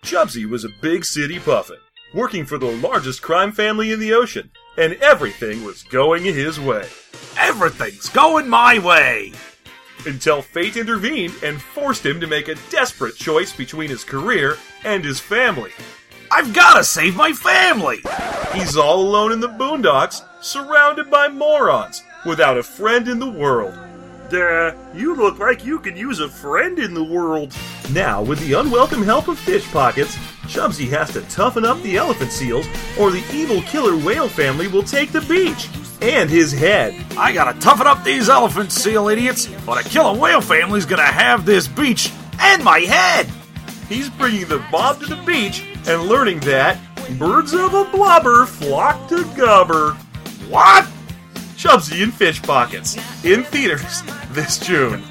Chubsy was a big city puffin, working for the largest crime family in the ocean, and everything was going his way. Everything's going my way! Until fate intervened and forced him to make a desperate choice between his career and his family. I've gotta save my family! He's all alone in the boondocks, surrounded by morons, without a friend in the world. You look like you could use a friend in the world. Now, with the unwelcome help of fish pockets, Chubsy has to toughen up the elephant seals, or the evil killer whale family will take the beach. And his head. I gotta toughen up these elephant seal idiots, but a killer whale family's gonna have this beach and my head! He's bringing the mob to the beach and learning that birds of a blobber flock to gobber. What? Chubsy and Fish Pockets, in theaters this June.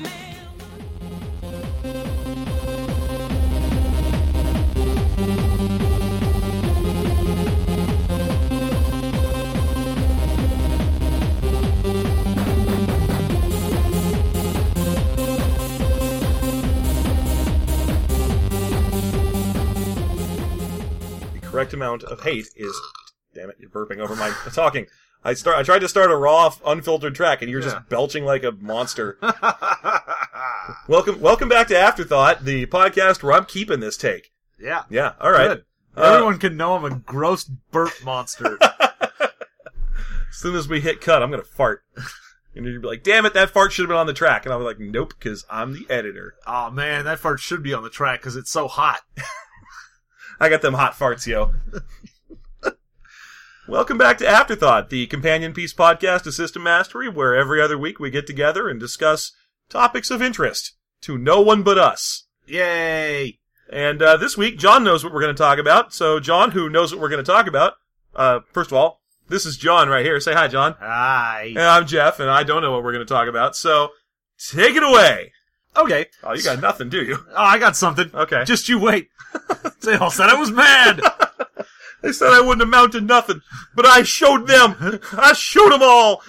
The correct amount of hate is... Damn it, you're burping over my talking. I tried to start a raw, unfiltered track, and you're just belching like a monster. Welcome back to Afterthought, the podcast where I'm keeping this take. Yeah. Yeah, all right. Good. Everyone can know I'm a gross burp monster. As soon as we hit cut, I'm going to fart. And you'll be like, damn it, that fart should have been on the track. And I'll be like, nope, because I'm the editor. Oh man, that fart should be on the track because it's so hot. I got them hot farts, yo. Welcome back to Afterthought, the companion piece podcast of System Mastery, where every other week we get together and discuss topics of interest to no one but us. Yay! And this week, John knows what we're going to talk about. So, John, who knows what we're going to talk about, first of all, this is John right here. Say hi, John. Hi. And I'm Jeff, and I don't know what we're going to talk about. So, take it away. Okay. Oh, you got nothing, do you? Oh, I got something. Okay. Just you wait. They all said I was mad. They said I wouldn't amount to nothing, but I showed them. I showed them all.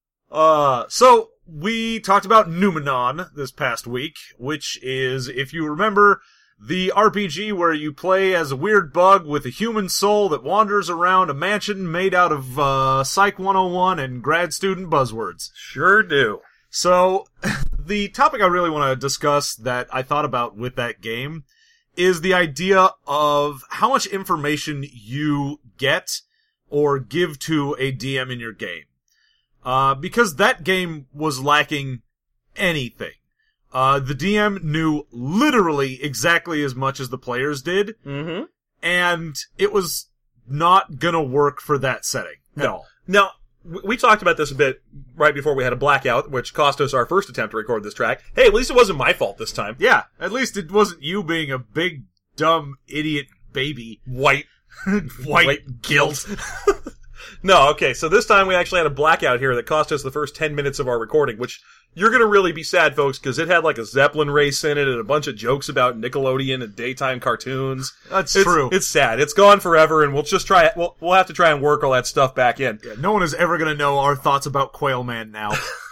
So we talked about Numenon this past week, which is, if you remember, the RPG where you play as a weird bug with a human soul that wanders around a mansion made out of Psych 101 and grad student buzzwords. Sure do. So the topic I really want to discuss that I thought about with that game is the idea of how much information you get or give to a DM in your game. Because that game was lacking anything. The DM knew literally exactly as much as the players did, and it was not gonna work for that setting at all. Now, we talked about this a bit right before we had a blackout, which cost us our first attempt to record this track. Hey, at least it wasn't my fault this time. Yeah, at least it wasn't you being a big, dumb, idiot baby. White guilt. No, okay, so this time we actually had a blackout here that cost us the first 10 minutes of our recording, which you're gonna really be sad, folks, because it had like a Zeppelin race in it and a bunch of jokes about Nickelodeon and daytime cartoons. That's true. It's sad. It's gone forever, and we'll just try it. We'll have to try and work all that stuff back in. Yeah, no one is ever gonna know our thoughts about Quailman now.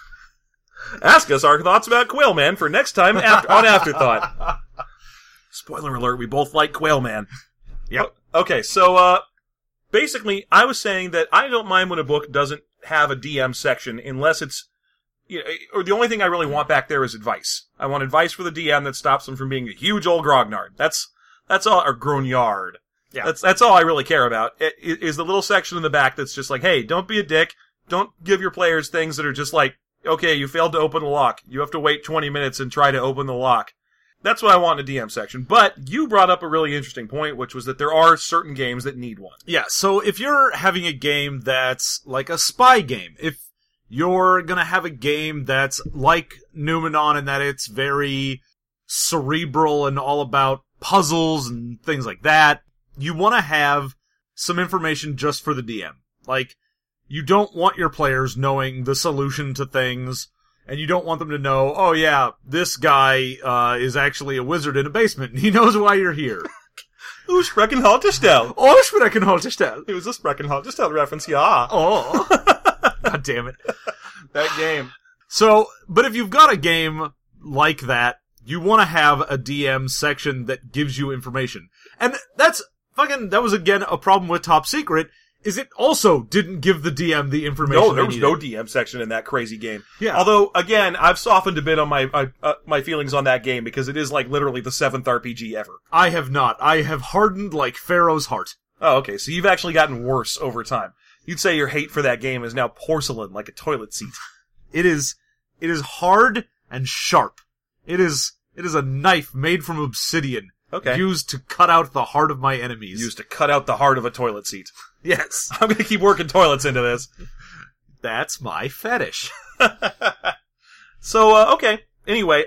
Ask us our thoughts about Quailman for next time on Afterthought. Spoiler alert, we both like Quailman. Yep. Okay, so, basically, I was saying that I don't mind when a book doesn't have a DM section unless it's, you know, or the only thing I really want back there is advice. I want advice for the DM that stops them from being a huge old grognard. That's all, or grognard. Yeah. That's all I really care about, is the little section in the back that's just like, hey, don't be a dick. Don't give your players things that are just like, okay, you failed to open the lock. You have to wait 20 minutes and try to open the lock. That's what I want in a DM section. But you brought up a really interesting point, which was that there are certain games that need one. Yeah, so if you're having a game that's like a spy game, if you're gonna have a game that's like Numenon in that it's very cerebral and all about puzzles and things like that, you want to have some information just for the DM. Like, you don't want your players knowing the solution to things, and you don't want them to know, oh yeah, this guy is actually a wizard in a basement, and he knows why you're here. Who sprechen Halterstelle? Oh, sprechen Halterstelle. It was a sprechen Halterstelle reference, yeah. Oh. God damn it. That game. So, but if you've got a game like that you want to have a DM section that gives you information. And that was again a problem with Top Secret, is it also didn't give the DM the information. No, there was no DM section in that crazy game. Yeah. Although, again, I've softened a bit on my feelings on that game because it is like literally the 7th RPG ever. I have not. I have hardened like Pharaoh's heart. Oh, okay. So you've actually gotten worse over time. You'd say your hate for that game is now porcelain, like a toilet seat. It is hard and sharp. It is a knife made from obsidian. Okay. Used to cut out the heart of my enemies. Used to cut out the heart of a toilet seat. Yes. I'm gonna keep working toilets into this. That's my fetish. So, okay. Anyway,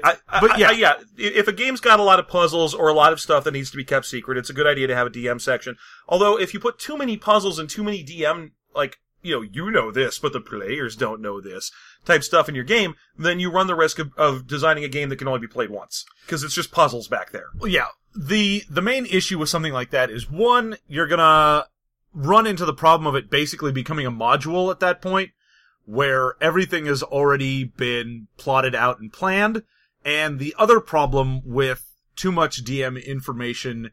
if a game's got a lot of puzzles or a lot of stuff that needs to be kept secret, it's a good idea to have a DM section. Although, if you put too many puzzles and too many DM, like, you know this, but the players don't know this, type stuff in your game, then you run the risk of designing a game that can only be played once. Because it's just puzzles back there. Well, yeah. The main issue with something like that is, one, you're gonna run into the problem of it basically becoming a module at that point, where everything has already been plotted out and planned, and the other problem with too much DM information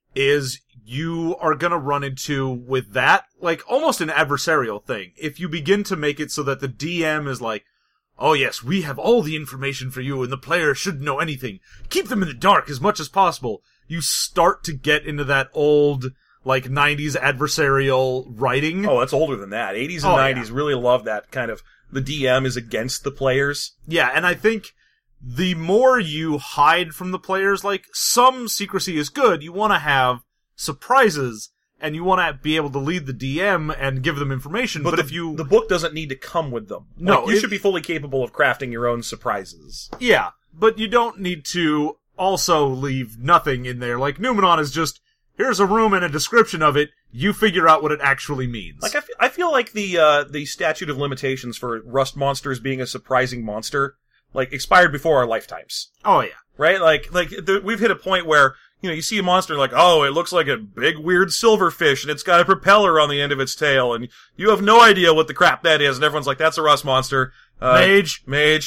is you are gonna run into, with that, like, almost an adversarial thing. If you begin to make it so that the DM is like, oh yes, we have all the information for you, and the player shouldn't know anything. Keep them in the dark as much as possible. You start to get into that old, like, 90s adversarial writing. Oh, that's older than that. 80s and 90s really love that kind of, the DM is against the players. Yeah, and I think the more you hide from the players, like, some secrecy is good. You want to have surprises, and you want to be able to lead the DM and give them information, but if you... The book doesn't need to come with them. No. Like, you should be fully capable of crafting your own surprises. Yeah, but you don't need to also leave nothing in there. Like, Numenon is just, here's a room and a description of it, you figure out what it actually means. Like, I feel like the statute of limitations for rust monsters being a surprising monster, like, expired before our lifetimes. Oh, yeah. Right? We've hit a point where, you see a monster like, oh, it looks like a big weird silverfish and it's got a propeller on the end of its tail and you have no idea what the crap that is and everyone's like, that's a rust monster. Mage,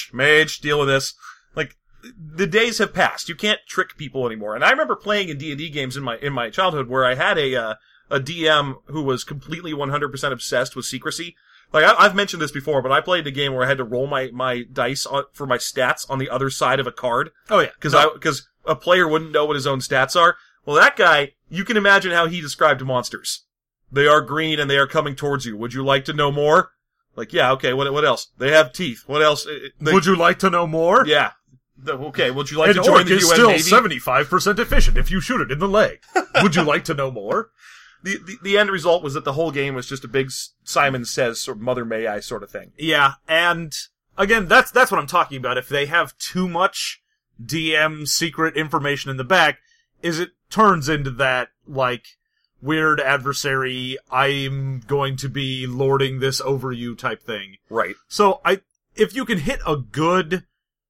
deal with this. Like, the days have passed. You can't trick people anymore. And I remember playing in D&D games in my childhood where I had a DM who was completely 100% obsessed with secrecy. Like, I've mentioned this before, but I played a game where I had to roll my dice for my stats on the other side of a card. Oh, yeah. Because a player wouldn't know what his own stats are. Well, that guy, you can imagine how he described monsters. They are green and they are coming towards you. Would you like to know more? Like, yeah, okay, what else? They have teeth. What else? Would you like to know more? Yeah. Okay, would you like to join the UN Navy? It's still 75% efficient if you shoot it in the leg. Would you like to know more? The end result was that the whole game was just a big Simon Says sort of Mother May I sort of thing. Yeah, and again, that's what I'm talking about. If they have too much DM secret information in the back, is it turns into that, like, weird adversary, I'm going to be lording this over you type thing. Right. So if you can hit a good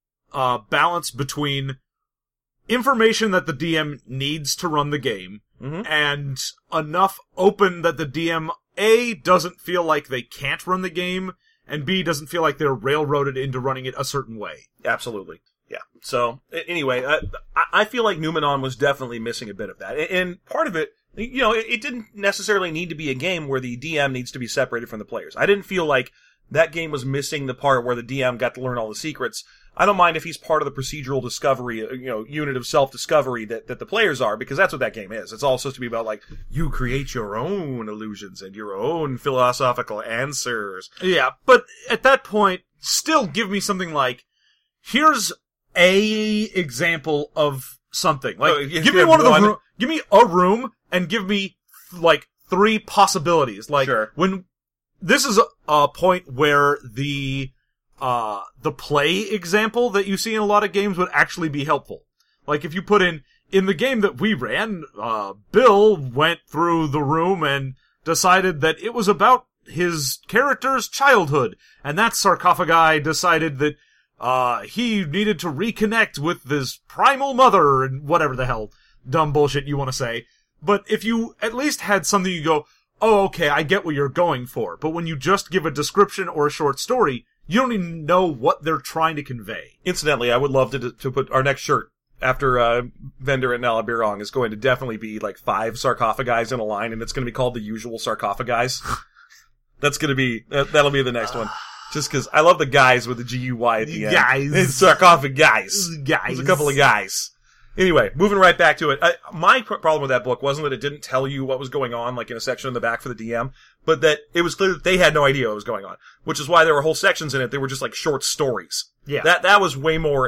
balance between information that the DM needs to run the game, and enough open that the DM, A, doesn't feel like they can't run the game, and B, doesn't feel like they're railroaded into running it a certain way. Absolutely. Yeah. So, anyway, I feel like Numenon was definitely missing a bit of that. And part of it, it didn't necessarily need to be a game where the DM needs to be separated from the players. I didn't feel like that game was missing the part where the DM got to learn all the secrets. I don't mind if he's part of the procedural discovery, unit of self-discovery that the players are, because that's what that game is. It's all supposed to be about, like, you create your own illusions and your own philosophical answers. Yeah, but at that point, still give me something like, here's a example of something. Like, give me give me a room and give me, like, 3 possibilities. Like, sure. When this is a point where the play example that you see in a lot of games would actually be helpful. Like, if you put in the game that we ran, Bill went through the room and decided that it was about his character's childhood, and that sarcophagi decided that he needed to reconnect with his primal mother, and whatever the hell dumb bullshit you want to say. But if you at least had something you go, oh, okay, I get what you're going for, but when you just give a description or a short story, you don't even know what they're trying to convey. Incidentally, I would love to put our next shirt after Vendor and Nalabirong is going to definitely be like 5 sarcophagi in a line, and it's going to be called the usual sarcophagi. That's going to be that'll be the next one. Just because I love the guys with the GUY at the end. Guys. It's sarcophagus guys. Guys. There's a couple of guys. Anyway, moving right back to it. My problem with that book wasn't that it didn't tell you what was going on, like in a section in the back for the DM, but that it was clear that they had no idea what was going on, which is why there were whole sections in it that were just like short stories. Yeah. That was way more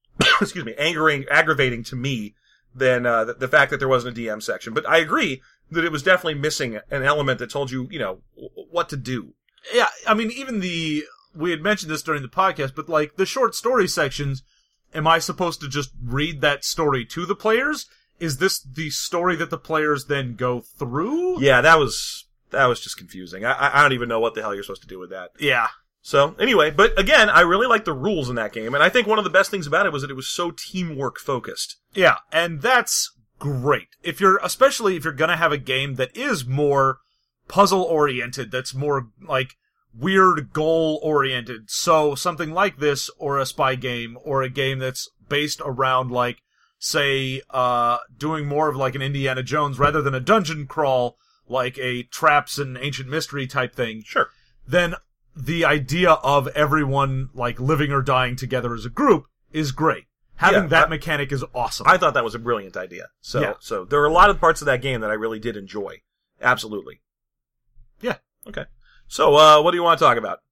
aggravating to me than the fact that there wasn't a DM section. But I agree that it was definitely missing an element that told you, what to do. Yeah, I mean, even we had mentioned this during the podcast, but like the short story sections, am I supposed to just read that story to the players? Is this the story that the players then go through? Yeah, that was just confusing. I don't even know what the hell you're supposed to do with that. Yeah. So, anyway, but again, I really like the rules in that game, and I think one of the best things about it was that it was so teamwork focused. Yeah, and that's great. Especially if you're gonna have a game that is more puzzle oriented, that's more like weird goal oriented. So something like this, or a spy game, or a game that's based around like, say, doing more of like an Indiana Jones rather than a dungeon crawl, like a traps and ancient mystery type thing. Sure. Then the idea of everyone like living or dying together as a group is great. Having that mechanic is awesome. I thought that was a brilliant idea. So there were a lot of parts of that game that I really did enjoy. Absolutely. Yeah. Okay. So, what do you want to talk about?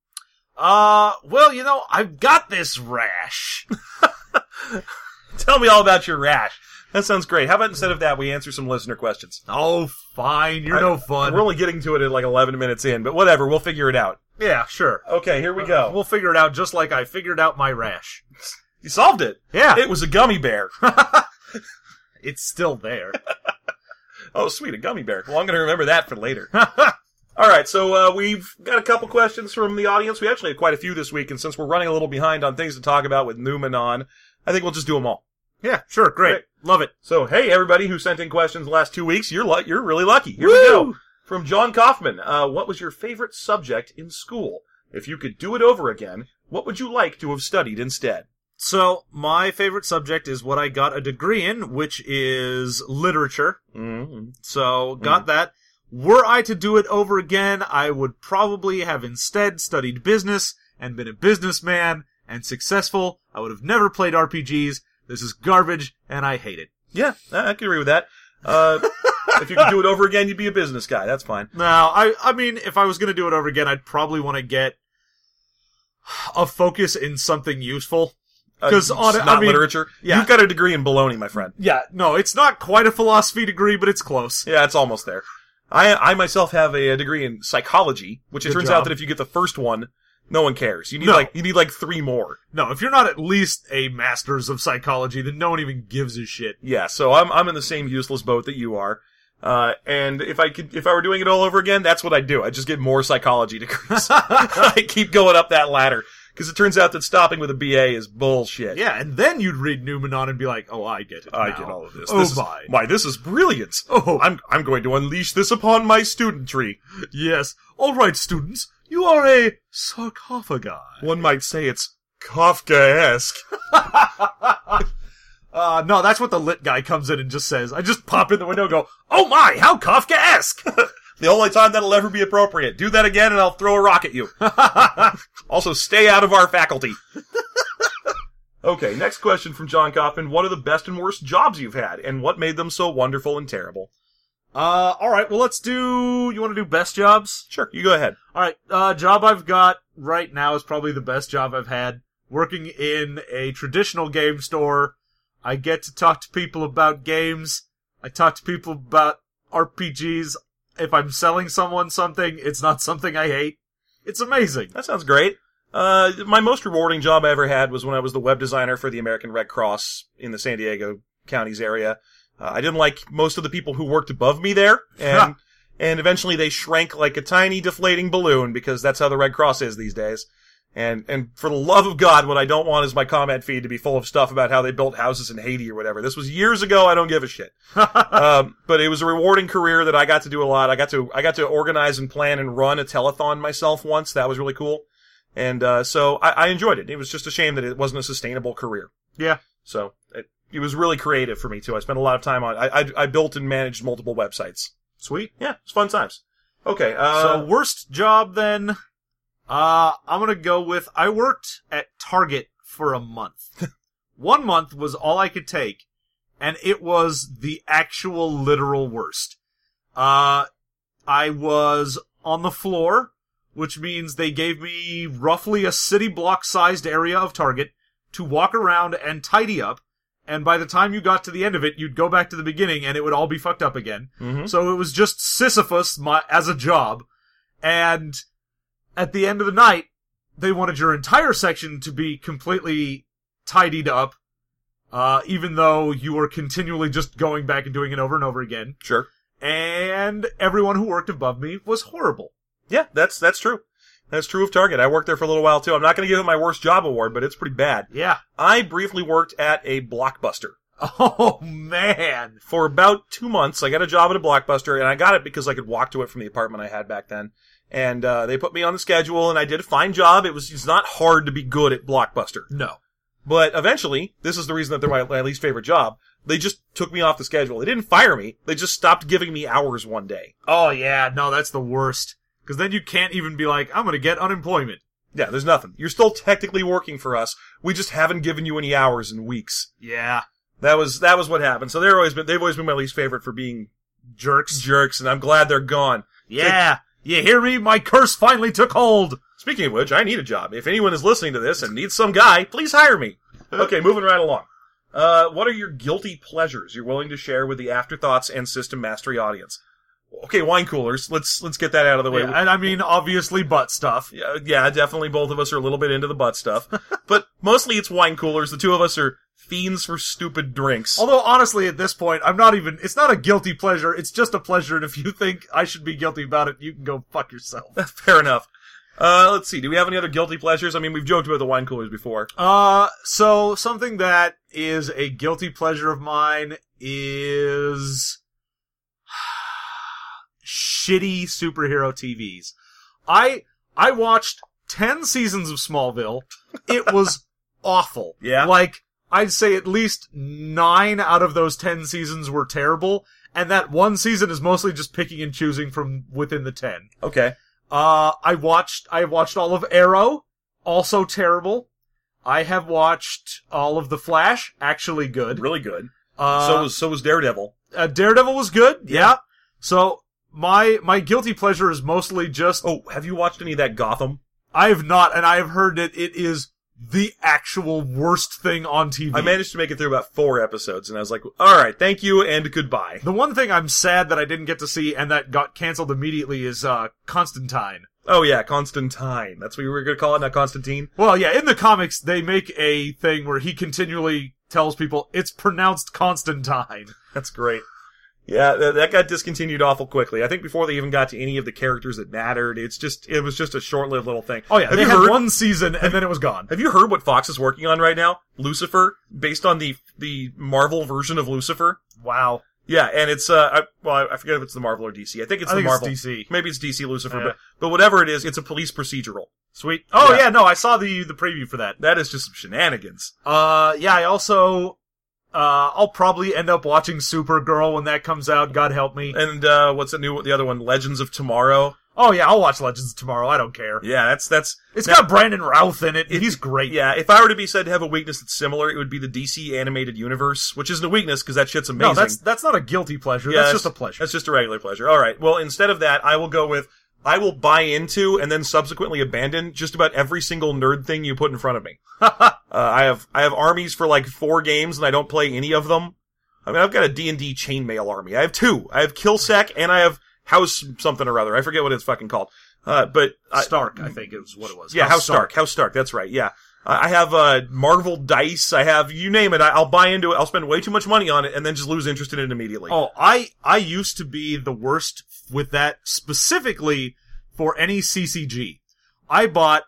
Well, I've got this rash. Tell me all about your rash. That sounds great. How about instead of that, we answer some listener questions? Oh, fine. You're no fun. We're only getting to it at like 11 minutes in, but whatever. We'll figure it out. Yeah, sure. Okay, here we go. We'll figure it out just like I figured out my rash. You solved it. Yeah. It was a gummy bear. It's still there. Oh, sweet. A gummy bear. Well, I'm going to remember that for later. All right, so we've got a couple questions from the audience. We actually had quite a few this week, and since we're running a little behind on things to talk about with Numenon, I think we'll just do them all. Yeah, sure, great. Love it. So, hey, everybody who sent in questions the last 2 weeks, you're really lucky. Here we go. From John Kaufman, what was your favorite subject in school? If you could do it over again, what would you like to have studied instead? So, my favorite subject is what I got a degree in, which is literature. Mm-hmm. So, got that. Were I to do it over again, I would probably have instead studied business and been a businessman and successful. I would have never played RPGs. This is garbage, and I hate it. Yeah, I can agree with that. If you could do it over again, you'd be a business guy. That's fine. No, I mean, if I was going to do it over again, I'd probably want to get a focus in something useful. Because literature. Yeah. You've got a degree in baloney, my friend. Yeah, no, it's not quite a philosophy degree, but it's close. Yeah, it's almost there. I myself have a degree in psychology, which it turns out that if you get the first one, no one cares. You need like 3 more. No, if you're not at least a master's of psychology, then no one even gives a shit. Yeah, so I'm in the same useless boat that you are. And if I were doing it all over again, that's what I'd do. I'd just get more psychology degrees. I keep going up that ladder. Because it turns out that stopping with a BA is bullshit. Yeah, and then you'd read Numenon and be like, oh, I get it now. I get all of this. This is brilliant. Oh. I'm going to unleash this upon my studentry. Yes. All right, students. You are a sarcophagi. One might say it's Kafkaesque. No, that's what the lit guy comes in and just says. I just pop in the window and go, oh my, how Kafkaesque! The only time that'll ever be appropriate. Do that again and I'll throw a rock at you. Also, stay out of our faculty. Okay, next question from John Kaufman. What are the best and worst jobs you've had, and what made them so wonderful and terrible? Alright, well you wanna do best jobs? Sure, you go ahead. Alright, job I've got right now is probably the best job I've had. Working in a traditional game store. I get to talk to people about games. I talk to people about RPGs. If I'm selling someone something, it's not something I hate. It's amazing. That sounds great. My most rewarding job I ever had was when I was the web designer for the American Red Cross in the San Diego counties area. I didn't like most of the people who worked above me there, and eventually they shrank like a tiny deflating balloon because that's how the Red Cross is these days. And for the love of God, what I don't want is my comment feed to be full of stuff about how they built houses in Haiti or whatever. This was years ago. I don't give a shit. But it was a rewarding career that I got to do a lot. I got to organize and plan and run a telethon myself once. That was really cool. And so I enjoyed it. It was just a shame that it wasn't a sustainable career. Yeah. So was really creative for me too. I spent a lot of time on. I built and managed multiple websites. Sweet. Yeah, it's fun times. Okay. So worst job then. I'm gonna go with I worked at Target for a month. 1 month was all I could take, and it was the actual literal worst. I was on the floor, which means they gave me roughly a city block sized area of Target to walk around and tidy up, and by the time you got to the end of it, you'd go back to the beginning and it would all be fucked up again. Mm-hmm. So it was just Sisyphus as a job, and at the end of the night, they wanted your entire section to be completely tidied up, even though you were continually just going back and doing it over and over again. Sure. And everyone who worked above me was horrible. Yeah, that's true. That's true of Target. I worked there for a little while too. I'm not going to give it my worst job award, but it's pretty bad. Yeah. I briefly worked at a Blockbuster. Oh, man. For about 2 months, I got a job at a Blockbuster, and I got it because I could walk to it from the apartment I had back then. And they put me on the schedule, and I did a fine job. It's not hard to be good at Blockbuster. No. But eventually, this is the reason that they're my least favorite job, they just took me off the schedule. They didn't fire me. They just stopped giving me hours one day. Oh, yeah. No, that's the worst. Because then you can't even be like, I'm going to get unemployment. Yeah, there's nothing. You're still technically working for us. We just haven't given you any hours in weeks. Yeah. That was what happened. So they've always been my least favorite for being jerks, and I'm glad they're gone. Yeah. You hear me? My curse finally took hold. Speaking of which, I need a job. If anyone is listening to this and needs some guy, please hire me. Okay, moving right along. What are your guilty pleasures you're willing to share with the Afterthoughts and System Mastery audience? Okay, wine coolers. Let's get that out of the way. Yeah, and I mean, obviously butt stuff. Yeah, definitely both of us are a little bit into the butt stuff. But mostly it's wine coolers. The two of us are fiends for stupid drinks. Although, honestly, at this point, it's not a guilty pleasure, it's just a pleasure, and if you think I should be guilty about it, you can go fuck yourself. Fair enough. Let's see, do we have any other guilty pleasures? I mean, we've joked about the wine coolers before. So, something that is a guilty pleasure of mine is shitty superhero TVs. I watched 10 seasons of Smallville. It was awful. Yeah? Like, I'd say at least 9 out of those 10 seasons were terrible, and that one season is mostly just picking and choosing from within the 10. Okay. I watched all of Arrow, also terrible. I have watched all of The Flash, actually good. Really good. So was Daredevil. Daredevil was good, yeah. So, my guilty pleasure is mostly just... Oh, have you watched any of that Gotham? I have not, and I have heard that it is the actual worst thing on TV. I managed to make it through about 4 episodes, and I was like, alright, thank you, and goodbye. The one thing I'm sad that I didn't get to see, and that got canceled immediately, is Constantine. Oh yeah, Constantine. That's what you were gonna call it, not Constantine? Well, yeah, in the comics, they make a thing where he continually tells people, it's pronounced Constantine. That's great. Yeah, that got discontinued awful quickly. I think before they even got to any of the characters that mattered, it was just a short-lived little thing. Oh yeah, they had one season and then it was gone. Have you heard what Fox is working on right now? Lucifer, based on the Marvel version of Lucifer. Wow. Yeah, and it's, I forget if it's the Marvel or DC. I think it's the Marvel. It's DC. Maybe it's DC Lucifer, but whatever it is, it's a police procedural. Sweet. Oh yeah, no, I saw the preview for that. That is just some shenanigans. Yeah, I also... I'll probably end up watching Supergirl when that comes out, God help me. And, what's the other one? Legends of Tomorrow? Oh yeah, I'll watch Legends of Tomorrow, I don't care. Yeah, it's got Brandon Routh in it, he's great. Yeah, if I were to be said to have a weakness that's similar, it would be the DC animated universe, which isn't a weakness, because that shit's amazing. No, that's not a guilty pleasure, that's just a pleasure. That's just a regular pleasure. Alright, well, instead of that, I will go with, I will buy into and then subsequently abandon just about every single nerd thing you put in front of me. I have armies for like 4 games and I don't play any of them. I mean, I've got a D&D chainmail army. I have 2. I have Killsec and I have House something or other. I forget what it's fucking called. Stark, I think is what it was. Yeah, House Stark. House Stark, that's right, yeah. I have, Marvel Dice. I have, you name it. I'll buy into it. I'll spend way too much money on it and then just lose interest in it immediately. Oh, I used to be the worst with that, specifically for any CCG. I bought,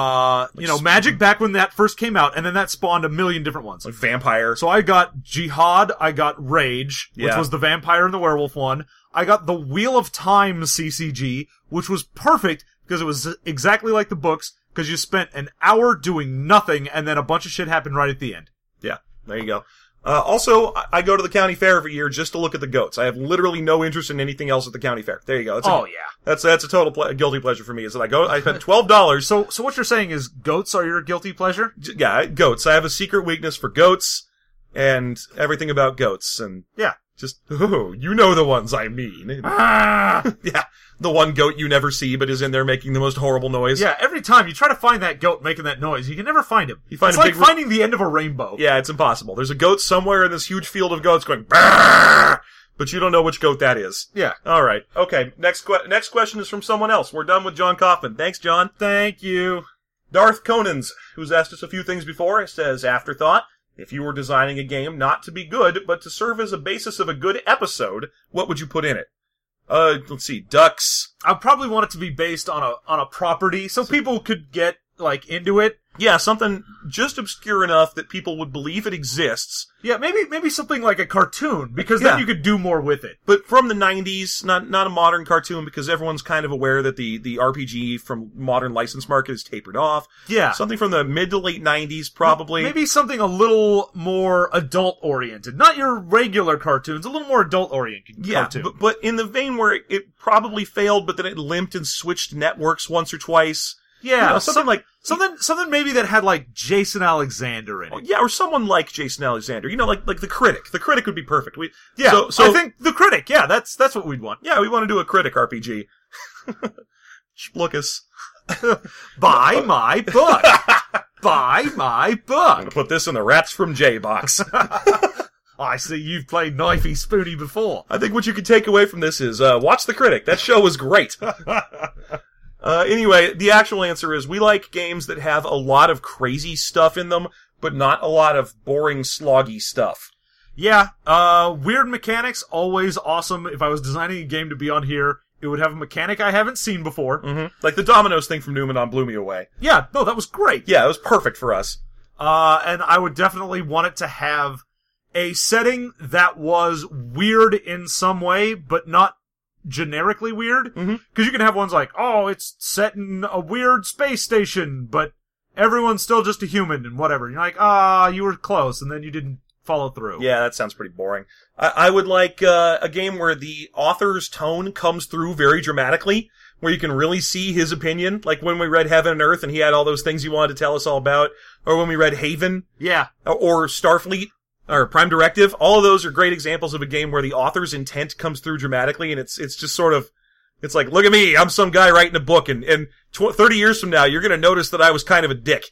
Magic back when that first came out, and then that spawned a million different ones. Like Vampire. So I got Jihad, I got Rage, which Yeah. was the vampire and the werewolf one. I got the Wheel of Time CCG, which was perfect because it was exactly like the books, because you spent an hour doing nothing, and then a bunch of shit happened right at the end. Yeah, there you go. Also, I go to the county fair every year just to look at the goats. I have literally no interest in anything else at the county fair. There you go. That's a total guilty pleasure for me. Is that I spent $12. So what you're saying is goats are your guilty pleasure? Yeah, goats. I have a secret weakness for goats and everything about goats. And yeah, just you know the ones I mean. Yeah. The one goat you never see, but is in there making the most horrible noise. Yeah, every time you try to find that goat making that noise, you can never find him. It's like finding the end of a rainbow. Yeah, it's impossible. There's a goat somewhere in this huge field of goats going, "Brrr!" But you don't know which goat that is. Yeah. All right. Okay. Next question is from someone else. We're done with John Kaufman. Thanks, John. Thank you. Darth Conans, who's asked us a few things before, says, afterthought, if you were designing a game not to be good, but to serve as a basis of a good episode, what would you put in it? Let's see, ducks. I probably want it to be based on a property, so people could get, into it. Yeah, something just obscure enough that people would believe it exists. Yeah, maybe something like a cartoon, because then you could do more with it. But from the 90s, not a modern cartoon, because everyone's kind of aware that the RPG from modern license market is tapered off. Yeah. Something from the mid to late 90s, probably. Maybe something a little more adult-oriented. Not your regular cartoons, a little more adult-oriented cartoon. Yeah, but in the vein where it probably failed, but then it limped and switched networks once or twice. Yeah, something maybe that had Jason Alexander in it. Yeah, or someone like Jason Alexander. Like the Critic. The Critic would be perfect. So I think the Critic. Yeah, that's what we'd want. Yeah, we want to do a Critic RPG. Splookus. Buy my book. Buy my book. I'm gonna put this in the Rats from J box. I see you've played Knifey Spoony before. I think what you can take away from this is watch the Critic. That show was great. Anyway, the actual answer is we like games that have a lot of crazy stuff in them, but not a lot of boring, sloggy stuff. Yeah, weird mechanics, always awesome. If I was designing a game to be on here, it would have a mechanic I haven't seen before. Mm-hmm. Like the Dominoes thing from Numenon blew me away. Yeah, no, that was great. Yeah, it was perfect for us. And I would definitely want it to have a setting that was weird in some way, but not generically weird. Because you can have ones like, it's set in a weird space station, but everyone's still just a human and whatever. You're like, you were close, and then you didn't follow through. Yeah, that sounds pretty boring. I would like a game where the author's tone comes through very dramatically, where you can really see his opinion, like when we read Heaven and Earth and he had all those things he wanted to tell us all about, or when we read Haven. Yeah. Or Starfleet. Or Prime Directive, all of those are great examples of a game where the author's intent comes through dramatically, and it's just sort of, it's like, look at me, I'm some guy writing a book, and 30 years from now, you're gonna notice that I was kind of a dick.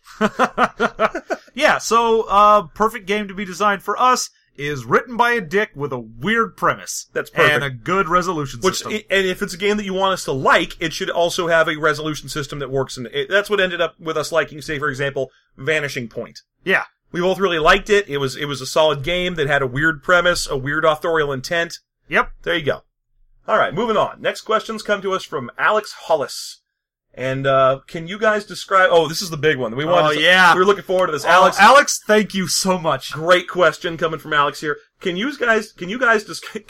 Yeah, so, perfect game to be designed for us is written by a dick with a weird premise. That's perfect. And a good resolution system. And if it's a game that you want us to like, it should also have a resolution system that works, and that's what ended up with us liking, say, for example, Vanishing Point. Yeah. We both really liked it. It was a solid game that had a weird premise, a weird authorial intent. Yep. There you go. All right, moving on. Next questions come to us from Alex Hollis. And can you guys describe... Oh, this is the big one. We were looking forward to this. Alex, thank you so much. Great question coming from Alex here. Can you guys describe...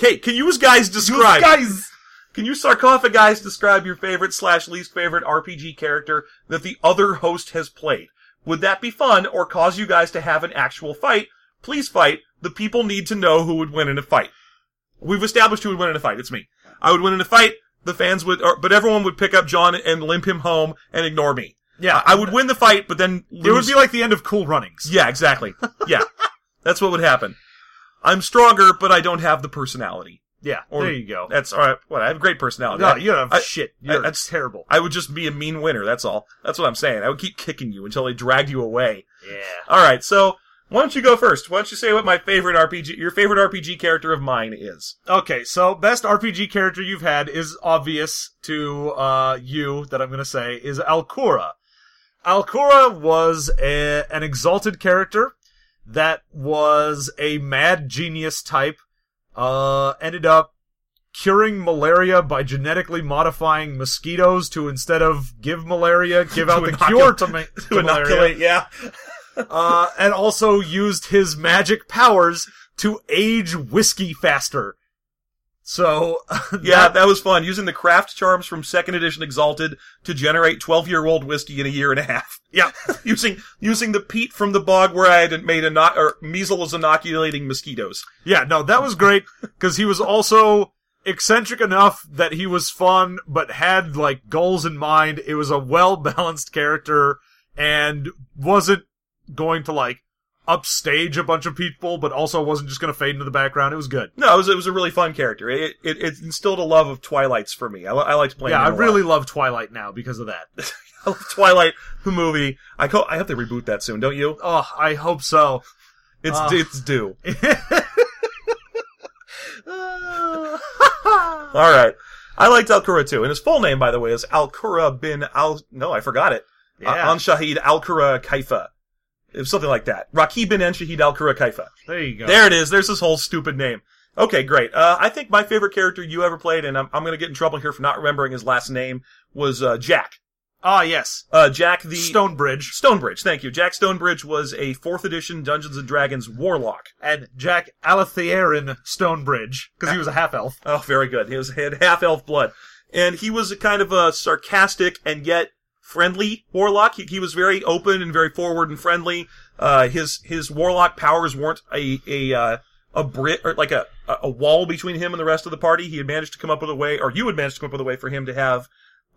Can you sarcophagize describe your favorite/least favorite RPG character that the other host has played? Would that be fun, or cause you guys to have an actual fight? Please fight. The people need to know who would win in a fight. We've established who would win in a fight. It's me. I would win in a fight. The fans would, but everyone would pick up John and limp him home and ignore me. Yeah. I would win the fight, but then lose. It would be like the end of Cool Runnings. Yeah, exactly. Yeah. That's what would happen. I'm stronger, but I don't have the personality. Yeah, there you go. That's alright. I have great personality. No, you don't have shit. That's terrible. I would just be a mean winner, that's all. That's what I'm saying. I would keep kicking you until they dragged you away. Yeah. Alright, so, why don't you go first? Why don't you say what your favorite RPG character of mine is? Okay, so, best RPG character you've had is obvious to, you, that I'm gonna say, is Alcura. Alcura was an exalted character that was a mad genius type. Ended up curing malaria by genetically modifying mosquitoes to, instead of give malaria, give out the cure to inoculate, yeah. And also used his magic powers to age whiskey faster. So, yeah, that was fun. Using the craft charms from 2nd edition Exalted to generate 12-year-old whiskey in a year and a half. Yeah. using the peat from the bog where I had made measles inoculating mosquitoes. Yeah, no, that was great, because he was also eccentric enough that he was fun, but had, like, goals in mind. It was a well-balanced character, and wasn't going to, like, upstage a bunch of people, but also wasn't just going to fade into the background. It was good. No, it was a really fun character. It instilled a love of Twilight's for me. I liked playing. Yeah, I really love Twilight now because of that. I love Twilight, the movie. I have to reboot that soon, don't you? Oh, I hope so. It's due. All right. I liked Al-Qura too, and his full name, by the way, is Al-Qura bin Al. No, I forgot it. Yeah. An-Shahid Al-Qura Kaifa. It was something like that. Rakib bin An-Shahid Al-Qura Kaifa. There you go. There it is. There's this whole stupid name. Okay, great. I think my favorite character you ever played, and I'm going to get in trouble here for not remembering his last name, was Jack. Ah, yes. Jack the... Stonebridge. Stonebridge, thank you. Jack Stonebridge was a 4th edition Dungeons & Dragons warlock. And Jack Alathierin Stonebridge, because he was a half-elf. Oh, very good. He had half-elf blood. And he was a kind of a sarcastic and yet friendly warlock. He was very open and very forward and friendly. His warlock powers weren't a Brit, or like a wall between him and the rest of the party. He had managed to come up with a way, or you had managed to come up with a way for him to have,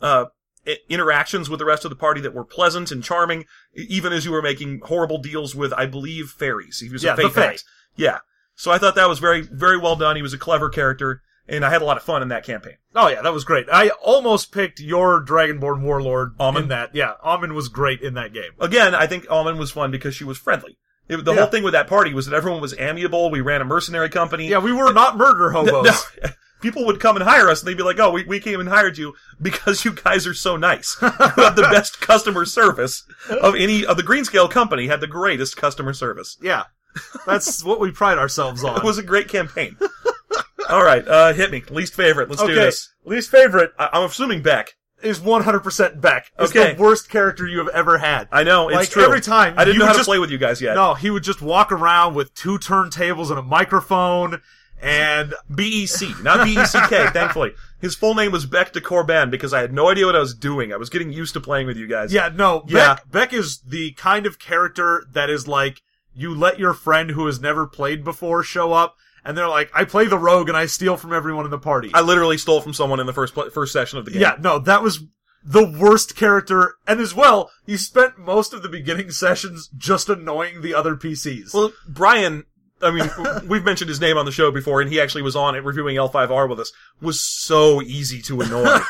interactions with the rest of the party that were pleasant and charming, even as you were making horrible deals with, I believe, fairies. He was a the Fae. Yeah. So I thought that was very, very well done. He was a clever character, and I had a lot of fun in that campaign. Oh yeah, that was great. I almost picked your Dragonborn Warlord Amon? in that. Yeah, Amon was great in that game. Again, I think Amon was fun because she was friendly. The whole thing with that party was that everyone was amiable. We ran a mercenary company. Yeah, we were not murder hobos. No. People would come and hire us, and they'd be like, oh, we came and hired you because you guys are so nice. You have the best customer service of the Greenscale company had the greatest customer service. Yeah. That's what we pride ourselves on. It was a great campaign. All right, hit me. Least favorite. Let's do this. Least favorite I'm assuming Beck. is 100% Beck. It's Okay. the worst character you have ever had. I know, it's Like, true. every time, I didn't you know how would to play with you guys yet. No, he would just walk around with 2 turntables and a microphone, and BEC, not BECK, thankfully. His full name was Beck de Corban because I had no idea what I was doing. I was getting used to playing with you guys. yeah, no, Yeah. Beck is the kind of character that is like, you let your friend who has never played before show up, and they're like, I play the rogue and I steal from everyone in the party. I literally stole from someone in the first session of the game. Yeah, no, that was the worst character, and as well, he spent most of the beginning sessions just annoying the other PCs. Well, Brian, I mean, we've mentioned his name on the show before, and he actually was on it reviewing L5R with us, was so easy to annoy.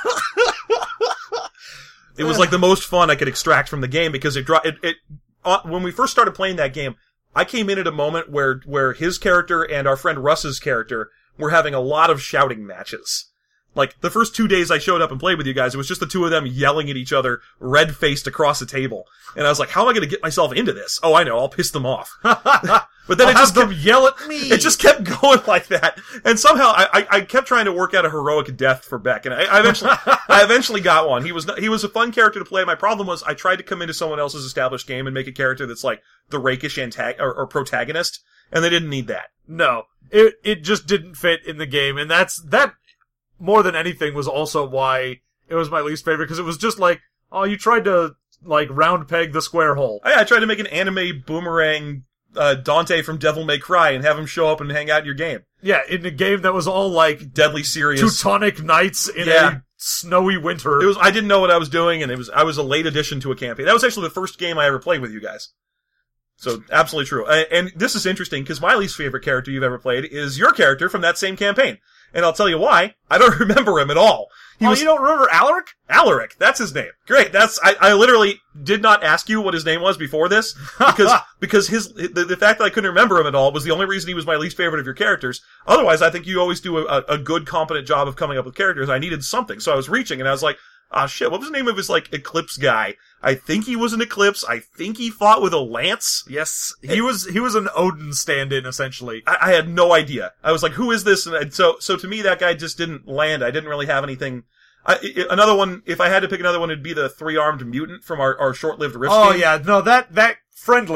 It was like the most fun I could extract from the game because when we first started playing that game, I came in at a moment where his character and our friend Russ's character were having a lot of shouting matches. Like, the first 2 days I showed up and played with you guys, it was just the two of them yelling at each other, red-faced across the table. And I was like, how am I going to get myself into this? Oh, I know, I'll piss them off. But then them yell at me. It just kept going like that. And somehow I kept trying to work out a heroic death for Beck. And I eventually got one. He was a fun character to play. My problem was I tried to come into someone else's established game and make a character that's like the rakish or protagonist. And they didn't need that. No. It just didn't fit in the game. And that more than anything was also why it was my least favorite. Because it was just like, oh, you tried to like round peg the square hole. I tried to make an anime boomerang Dante from Devil May Cry and have him show up and hang out in your game. Yeah, in a game that was all like deadly serious Teutonic Knights in a snowy winter. I didn't know what I was doing, and I was a late addition to a campaign. That was actually the first game I ever played with you guys. So, absolutely true. And this is interesting, because my least favorite character you've ever played is your character from that same campaign. And I'll tell you why. I don't remember him at all. You don't remember Alaric? Alaric, that's his name. Great. I literally did not ask you what his name was before this, because the fact that I couldn't remember him at all was the only reason he was my least favorite of your characters. Otherwise, I think you always do a good, competent job of coming up with characters. I needed something, so I was reaching, and I was like, ah, shit, what was the name of his, like, Eclipse guy? I think he was an Eclipse. I think he fought with a lance. Yes, he was an Odin stand-in, essentially. I had no idea. I was like, who is this? And so to me, that guy just didn't land. I didn't really have anything. Another one, if I had to pick another one, it'd be the 3-armed mutant from our short-lived Rift game. Oh, yeah, no, that friendly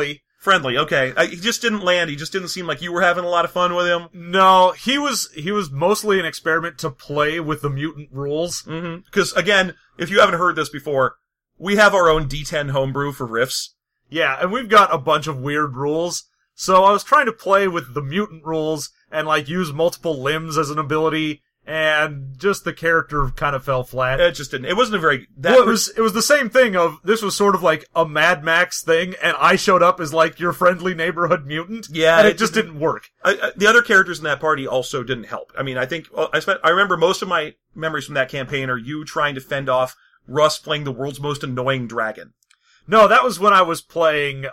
Friendly, okay. He just didn't land. He just didn't seem like you were having a lot of fun with him. No, he was mostly an experiment to play with the mutant rules. Mm-hmm. Because, again, if you haven't heard this before, we have our own D10 homebrew for Rifts. Yeah, and we've got a bunch of weird rules. So I was trying to play with the mutant rules and, like, use multiple limbs as an ability, and just the character kind of fell flat. It just didn't. It wasn't a very... It was the same thing of, this was sort of like a Mad Max thing, and I showed up as, like, your friendly neighborhood mutant. Yeah. And it just didn't work. The other characters in that party also didn't help. I mean, I think... I remember most of my memories from that campaign are you trying to fend off Russ playing the world's most annoying dragon. No, that was when I was playing,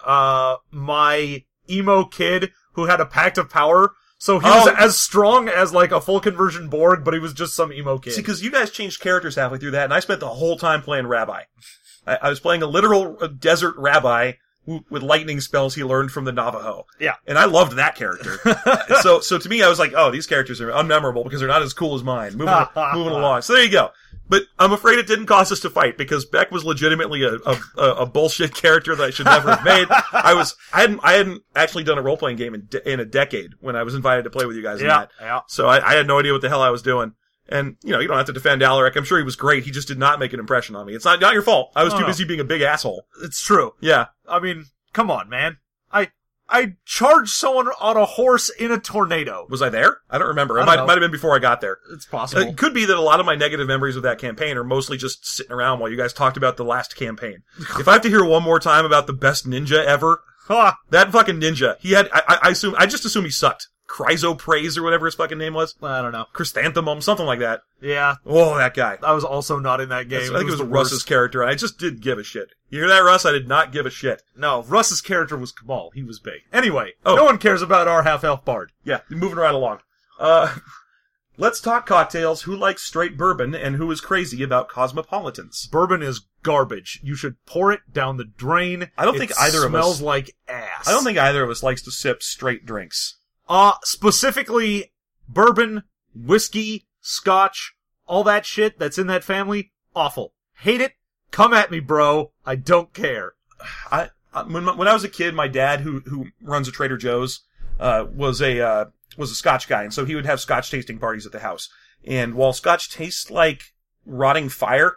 my emo kid who had a Pact of Power. So he was as strong as, like, a full conversion Borg, but he was just some emo kid. See, because you guys changed characters halfway through that, and I spent the whole time playing Rabbi. I was playing a literal desert rabbi with lightning spells he learned from the Navajo. Yeah. And I loved that character. So to me, I was like, oh, these characters are unmemorable because they're not as cool as mine. Moving along. So there you go. But I'm afraid it didn't cause us to fight because Beck was legitimately a bullshit character that I should never have made. I hadn't actually done a role-playing game in a decade when I was invited to play with you guys in that. Yeah. So I had no idea what the hell I was doing. And, you know, you don't have to defend Alaric. I'm sure he was great. He just did not make an impression on me. It's not your fault. I was too busy being a big asshole. It's true. Yeah. I mean, come on, man. I charged someone on a horse in a tornado. Was I there? I don't remember. It might have been before I got there. It's possible. It could be that a lot of my negative memories of that campaign are mostly just sitting around while you guys talked about the last campaign. If I have to hear one more time about the best ninja ever, that fucking ninja, he had, I just assume he sucked. Chrysoprase or whatever his fucking name was. I don't know. Chrysanthemum, something like that. Yeah. Oh, that guy. I was also not in that game. I think it was Russ's character. I just didn't give a shit. You hear that, Russ? I did not give a shit. No, Russ's character was Kamal. He was big. Anyway, no one cares about our half-elf bard. Yeah, moving right along. Let's talk cocktails. Who likes straight bourbon and who is crazy about cosmopolitans? Bourbon is garbage. You should pour it down the drain. I don't think either of us smells like ass. I don't think either of us likes to sip straight drinks. Specifically, bourbon, whiskey, scotch, all that shit that's in that family, awful. Hate it? Come at me, bro. I don't care. When I was a kid, my dad, who runs a Trader Joe's, was a Scotch guy, and so he would have Scotch tasting parties at the house. And while Scotch tastes like rotting fire,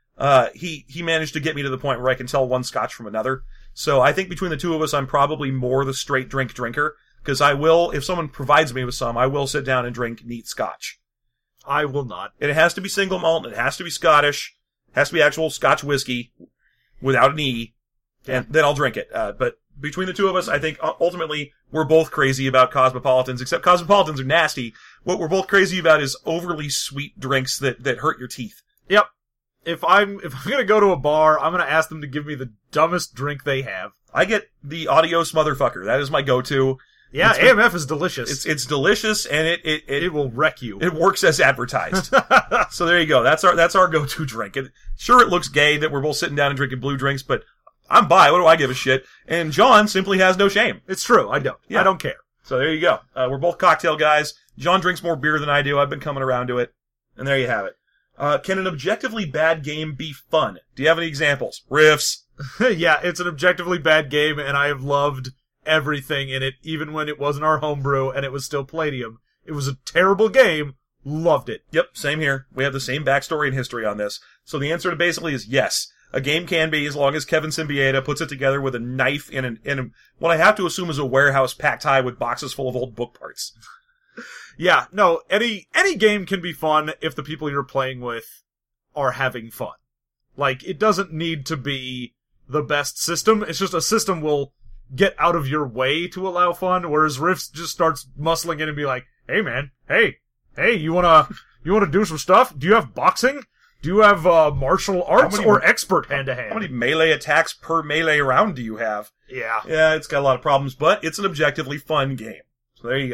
he managed to get me to the point where I can tell one Scotch from another. So I think between the two of us, I'm probably more the straight drinker. Because I will, if someone provides me with some, I will sit down and drink neat Scotch. I will not. And it has to be single malt, and it has to be Scottish, it has to be actual Scotch whiskey, without an E, and then I'll drink it. But between the two of us, I think ultimately we're both crazy about cosmopolitans, except cosmopolitans are nasty. What we're both crazy about is overly sweet drinks that hurt your teeth. Yep. If I'm gonna go to a bar, I'm gonna ask them to give me the dumbest drink they have. I get the Adios Motherfucker. That is my go-to. Yeah, AMF is delicious. It's delicious, and it will wreck you. It works as advertised. So there you go. That's our go-to drink. Sure, it looks gay that we're both sitting down and drinking blue drinks, but I'm bi. What do I give a shit? And John simply has no shame. It's true. I don't. Yeah. I don't care. So there you go. We're both cocktail guys. John drinks more beer than I do. I've been coming around to it. And there you have it. Can an objectively bad game be fun? Do you have any examples? Riffs. Yeah, it's an objectively bad game, and I have loved everything in it, even when it wasn't our homebrew and it was still Palladium. It was a terrible game. Loved it. Yep, same here. We have the same backstory and history on this. So the answer to basically is yes. A game can be, as long as Kevin Symbieta puts it together with a knife in what I have to assume is a warehouse packed high with boxes full of old book parts. Yeah, no, any game can be fun if the people you're playing with are having fun. Like, it doesn't need to be the best system. It's just a system will get out of your way to allow fun, whereas Rifts just starts muscling in and be like, hey man, hey, you wanna do some stuff? Do you have boxing? Do you have martial arts or expert hand-to-hand? How many melee attacks per melee round do you have? Yeah. Yeah, it's got a lot of problems, but it's an objectively fun game. So there you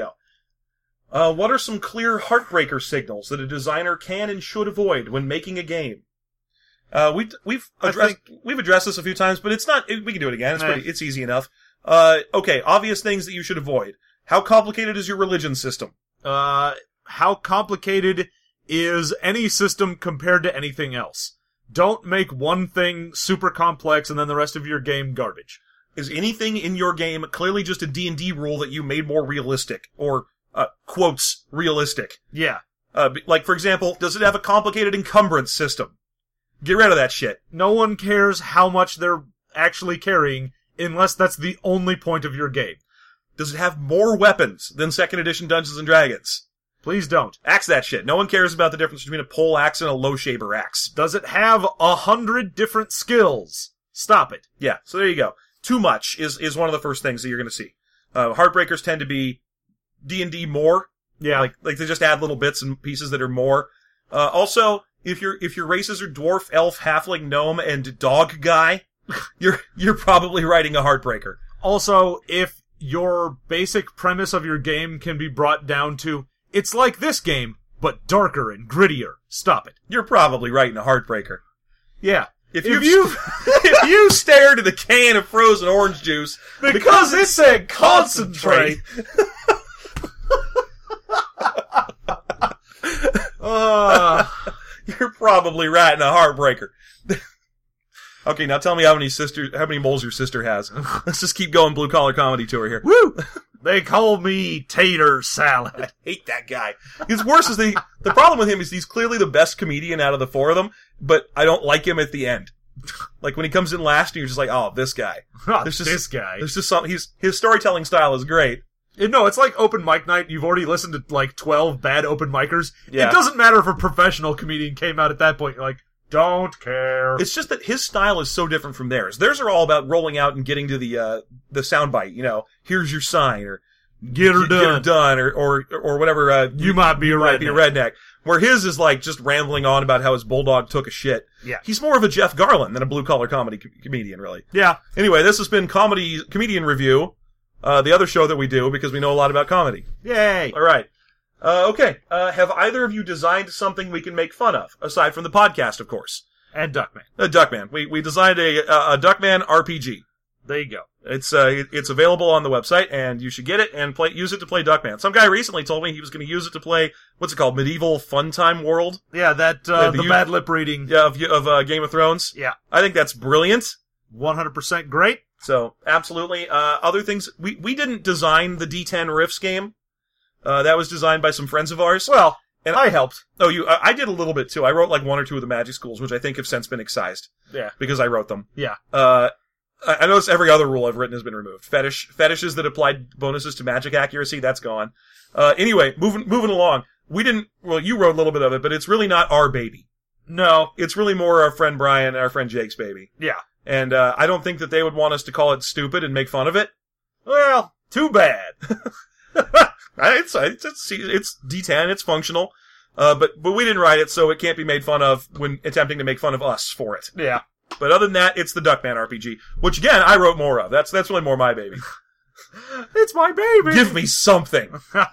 go. What are some clear heartbreaker signals that a designer can and should avoid when making a game? We've addressed this a few times, but it's not. We can do it again. It's easy enough. Okay, obvious things that you should avoid. How complicated is your religion system? How complicated is any system compared to anything else? Don't make one thing super complex and then the rest of your game garbage. is anything in your game clearly just a D&D rule that you made more realistic, or, quotes, realistic? Yeah. Like, for example, does it have a complicated encumbrance system? Get rid of that shit. No one cares how much they're actually carrying unless that's the only point of your game. Does it have more weapons than 2nd edition Dungeons & Dragons? Please don't. Axe that shit. No one cares about the difference between a pole axe and a low shaber axe. Does it have 100 different skills? Stop it. Yeah, so there you go. Too much is one of the first things that you're going to see. Heartbreakers tend to be D&D more. Yeah. Like they just add little bits and pieces that are more. Also, if your races are dwarf, elf, halfling, gnome, and dog guy, you're probably writing a Heartbreaker. Also, if your basic premise of your game can be brought down to, it's like this game, but darker and grittier, stop it. You're probably writing a Heartbreaker. Yeah. If you stared at a can of frozen orange juice because it said concentrate. You're probably writing a Heartbreaker. Okay, now tell me how many moles your sister has. Let's just keep going blue collar comedy tour here. Woo! They call me Tater Salad. I hate that guy. His worse is the problem with him is he's clearly the best comedian out of the four of them, but I don't like him at the end. Like when he comes in last and you're just like, oh, this guy. This guy. There's just something, his storytelling style is great. No, it's like open mic night. You've already listened to like 12 bad open micers. Yeah. It doesn't matter if a professional comedian came out at that point. You're like, don't care. It's just that his style is so different from theirs. Theirs are all about rolling out and getting to the soundbite. You know, here's your sign, or get her done, or whatever. You might be a redneck. Where his is like just rambling on about how his bulldog took a shit. Yeah, he's more of a Jeff Garlin than a blue collar comedy comedian, really. Yeah. Anyway, this has been Comedian Review, the other show that we do because we know a lot about comedy. Yay! All right. Okay. Have either of you designed something we can make fun of, aside from the podcast, of course? And Duckman. Duckman. We designed a Duckman RPG. There you go. It's available on the website, and you should get it and use it to play Duckman. Some guy recently told me he was going to use it to play, what's it called, Medieval Funtime World? Yeah, the bad lip reading. Yeah, of Game of Thrones. Yeah. I think that's brilliant. 100% great. So, absolutely. Other things, we didn't design the D10 Riffs game. That was designed by some friends of ours. Well, and I helped. Oh, I did a little bit too. I wrote like one or two of the magic schools, which I think have since been excised. Yeah. Because I wrote them. Yeah. I noticed every other rule I've written has been removed. Fetishes that applied bonuses to magic accuracy, that's gone. Anyway, moving along. You wrote a little bit of it, but it's really not our baby. No. It's really more our friend Brian and our friend Jake's baby. Yeah. And, I don't think that they would want us to call it stupid and make fun of it. Well, too bad. It's D10, it's functional. But we didn't write it, so it can't be made fun of when attempting to make fun of us for it. Yeah. But other than that, it's the Duckman RPG, which again, I wrote more of. That's really more my baby. It's my baby! Give me something! Okay.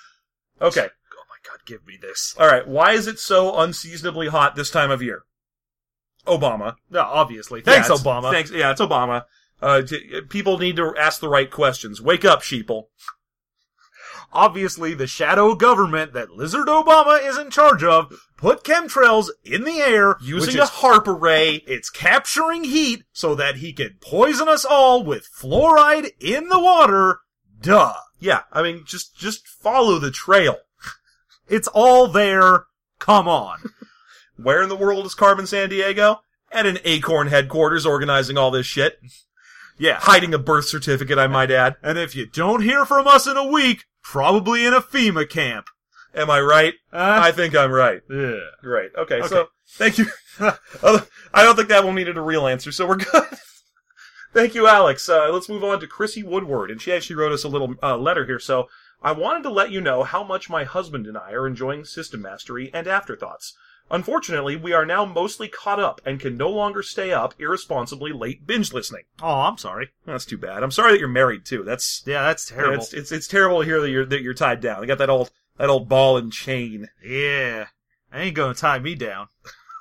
Oh my god, give me this. Alright, why is it so unseasonably hot this time of year? Obama. No, obviously. Thanks, Obama. Thanks, yeah, it's Obama. People need to ask the right questions. Wake up, sheeple. Obviously, the shadow government that Lizard Obama is in charge of put chemtrails in the air using a HARP array. It's capturing heat so that he can poison us all with fluoride in the water. Duh. Yeah, I mean, just follow the trail. It's all there. Come on. Where in the world is Carmen Sandiego? At an Acorn headquarters organizing all this shit. Yeah. Hiding a birth certificate, I might add. And if you don't hear from us in a week, probably in a FEMA camp. Am I right? I think I'm right. Yeah. Great. Okay, so, thank you. I don't think that one needed a real answer, so we're good. Thank you, Alex. Let's move on to Chrissy Woodward, and she actually wrote us a little letter here, so I wanted to let you know how much my husband and I are enjoying System Mastery and Afterthoughts. Unfortunately, we are now mostly caught up and can no longer stay up irresponsibly late binge listening. Oh, I'm sorry. That's too bad. I'm sorry that you're married too. That's terrible. It's terrible to hear that you're tied down. You got that old ball and chain. Yeah, I ain't gonna tie me down.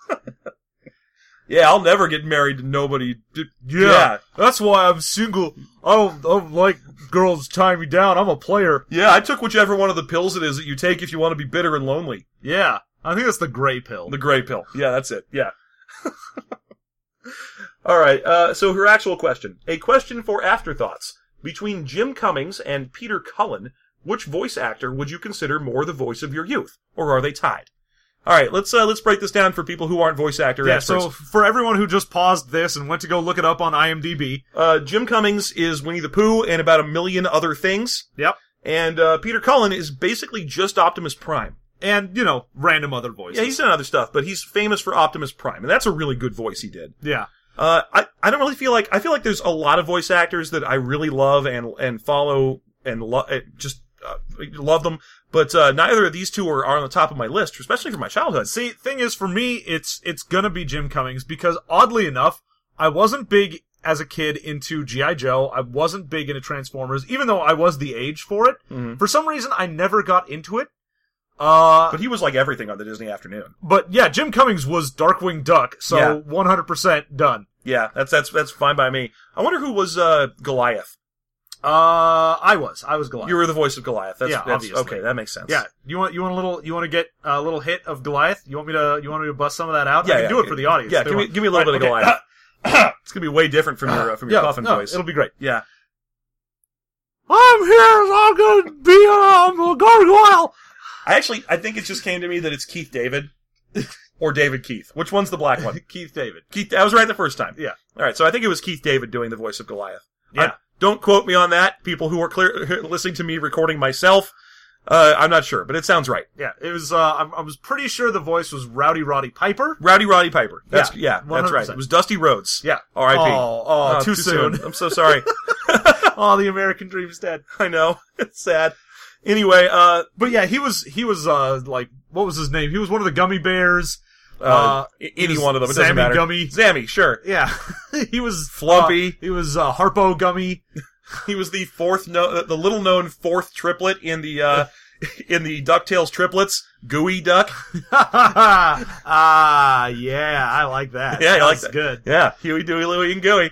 Yeah, I'll never get married to nobody. Yeah, that's why I'm single. I don't like girls tying me down. I'm a player. Yeah, I took whichever one of the pills it is that you take if you want to be bitter and lonely. Yeah. I think that's the gray pill. The gray pill. Yeah, that's it. Yeah. All right, so her actual question. A question for afterthoughts. Between Jim Cummings and Peter Cullen, which voice actor would you consider more the voice of your youth? Or are they tied? All right, let's break this down for people who aren't voice actor experts. So for everyone who just paused this and went to go look it up on IMDb. Jim Cummings is Winnie the Pooh and about a million other things. Yep. And Peter Cullen is basically just Optimus Prime. And, random other voices. Yeah, he's done other stuff, but he's famous for Optimus Prime, and that's a really good voice he did. Yeah. I don't really feel like, I feel like there's a lot of voice actors that I really love and follow and love them, but neither of these two are on the top of my list, especially for my childhood. See, thing is, for me, it's gonna be Jim Cummings, because oddly enough, I wasn't big as a kid into G.I. Joe. I wasn't big into Transformers, even though I was the age for it. Mm-hmm. For some reason, I never got into it. But he was like everything on the Disney Afternoon. But yeah, Jim Cummings was Darkwing Duck, so 100% done. Yeah, that's fine by me. I wonder who was Goliath. I was Goliath. You were the voice of Goliath. That's obviously. Okay, that makes sense. Yeah, you want to get a little hit of Goliath? You want me to bust some of that out? Yeah, I can do it for the audience. Yeah, give me a little bit of Goliath. It's gonna be way different from your coffin voice. It'll be great. Yeah. I'm here. I'm gonna be a gargoyle. I think it just came to me that it's Keith David. Or David Keith. Which one's the black one? Keith David. I was right the first time. Yeah. Alright, so I think it was Keith David doing the voice of Goliath. Yeah. Don't quote me on that. People who are listening to me recording myself. I'm not sure, but it sounds right. Yeah, it was, I was pretty sure the voice was Rowdy Roddy Piper. That's right. It was Dusty Rhodes. Yeah. R.I.P. Oh, too soon. I'm so sorry. Oh, the American dream's dead. I know. It's sad. Anyway, but yeah, he was, like, what was his name? He was one of the gummy bears. Any one of them, it doesn't matter. Zammy, sure. Yeah. He was Flumpy. He was, Harpo Gummy. He was the the little known fourth triplet in the DuckTales triplets, Gooey Duck. Yeah, I like that. Yeah, I like that. that. Good. Yeah, Huey, Dewey, Louie, and Gooey.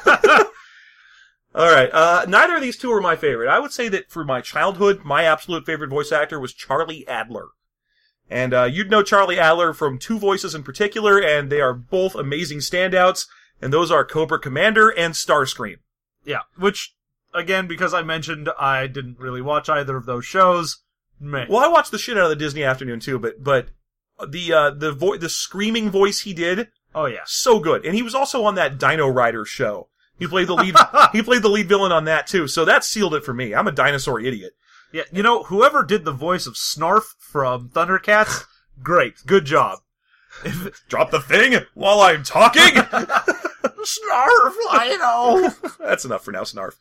All right. Neither of these two are my favorite. I would say that for my childhood, my absolute favorite voice actor was Charlie Adler. And you'd know Charlie Adler from two voices in particular, and they are both amazing standouts, and those are Cobra Commander and Starscream. Yeah, which, again, because I mentioned I didn't really watch either of those shows. Meh. Well, I watched the shit out of the Disney Afternoon too, but the screaming voice he did, oh yeah, so good. And he was also on that Dino Rider show. He played the lead. He played the lead villain on that too. So that sealed it for me. I'm a dinosaur idiot. Yeah, whoever did the voice of Snarf from Thundercats, great, good job. Drop the thing while I'm talking. Snarf, I know. That's enough for now, Snarf.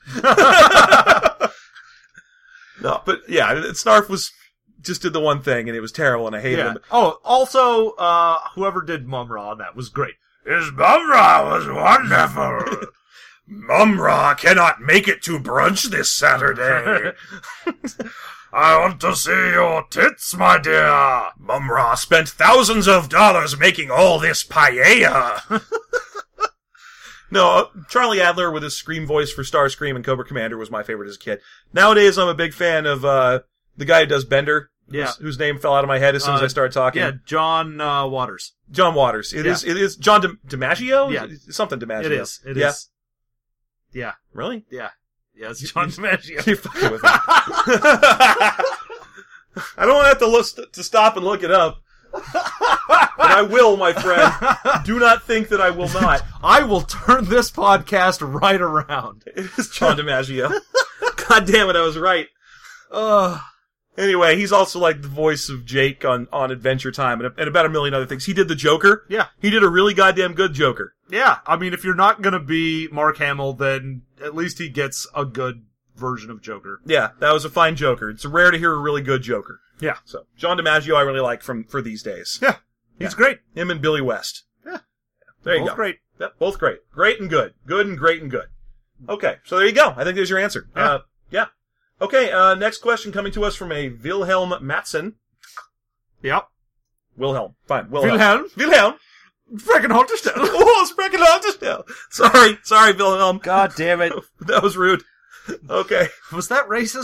No, but yeah, Snarf just did the one thing, and it was terrible, and I hated him. Oh, also, whoever did Mum-Ra on that was great. His Mum-Ra was wonderful. Mum-Ra cannot make it to brunch this Saturday. I want to see your tits, my dear. Mum-Ra spent thousands of dollars making all this paella. No, Charlie Adler with his scream voice for Starscream and Cobra Commander was my favorite as a kid. Nowadays, I'm a big fan of the guy who does Bender, whose name fell out of my head as soon as I started talking. Yeah, John Waters. John Waters. It is John DiMaggio? Yeah. Something DiMaggio. It is. Yeah. Really? Yeah. Yeah, it's John DiMaggio. You're fucking with me. I don't have to stop and look it up. But I will, my friend. Do not think that I will not. I will turn this podcast right around. It is John DiMaggio. God damn it, I was right. Anyway, he's also like the voice of Jake on Adventure Time and about a million other things. He did the Joker. Yeah. He did a really goddamn good Joker. Yeah. I mean, if you're not gonna be Mark Hamill, then at least he gets a good version of Joker. Yeah, that was a fine Joker. It's rare to hear a really good Joker. Yeah. So, John DiMaggio I really like for these days. Yeah. He's great. Him and Billy West. Yeah. There you both go. Great. Yep, both great. Great and good. Good and great and good. Okay, so there you go. I think there's your answer. Yeah. Okay, next question coming to us from a Wilhelm Matson. Yep. Wilhelm. Fine. Wilhelm. Freaking Hunterstelle. Oh, it's freaking Hunterstelle. Sorry, Wilhelm. God damn it. That was rude. Okay. Was that racist?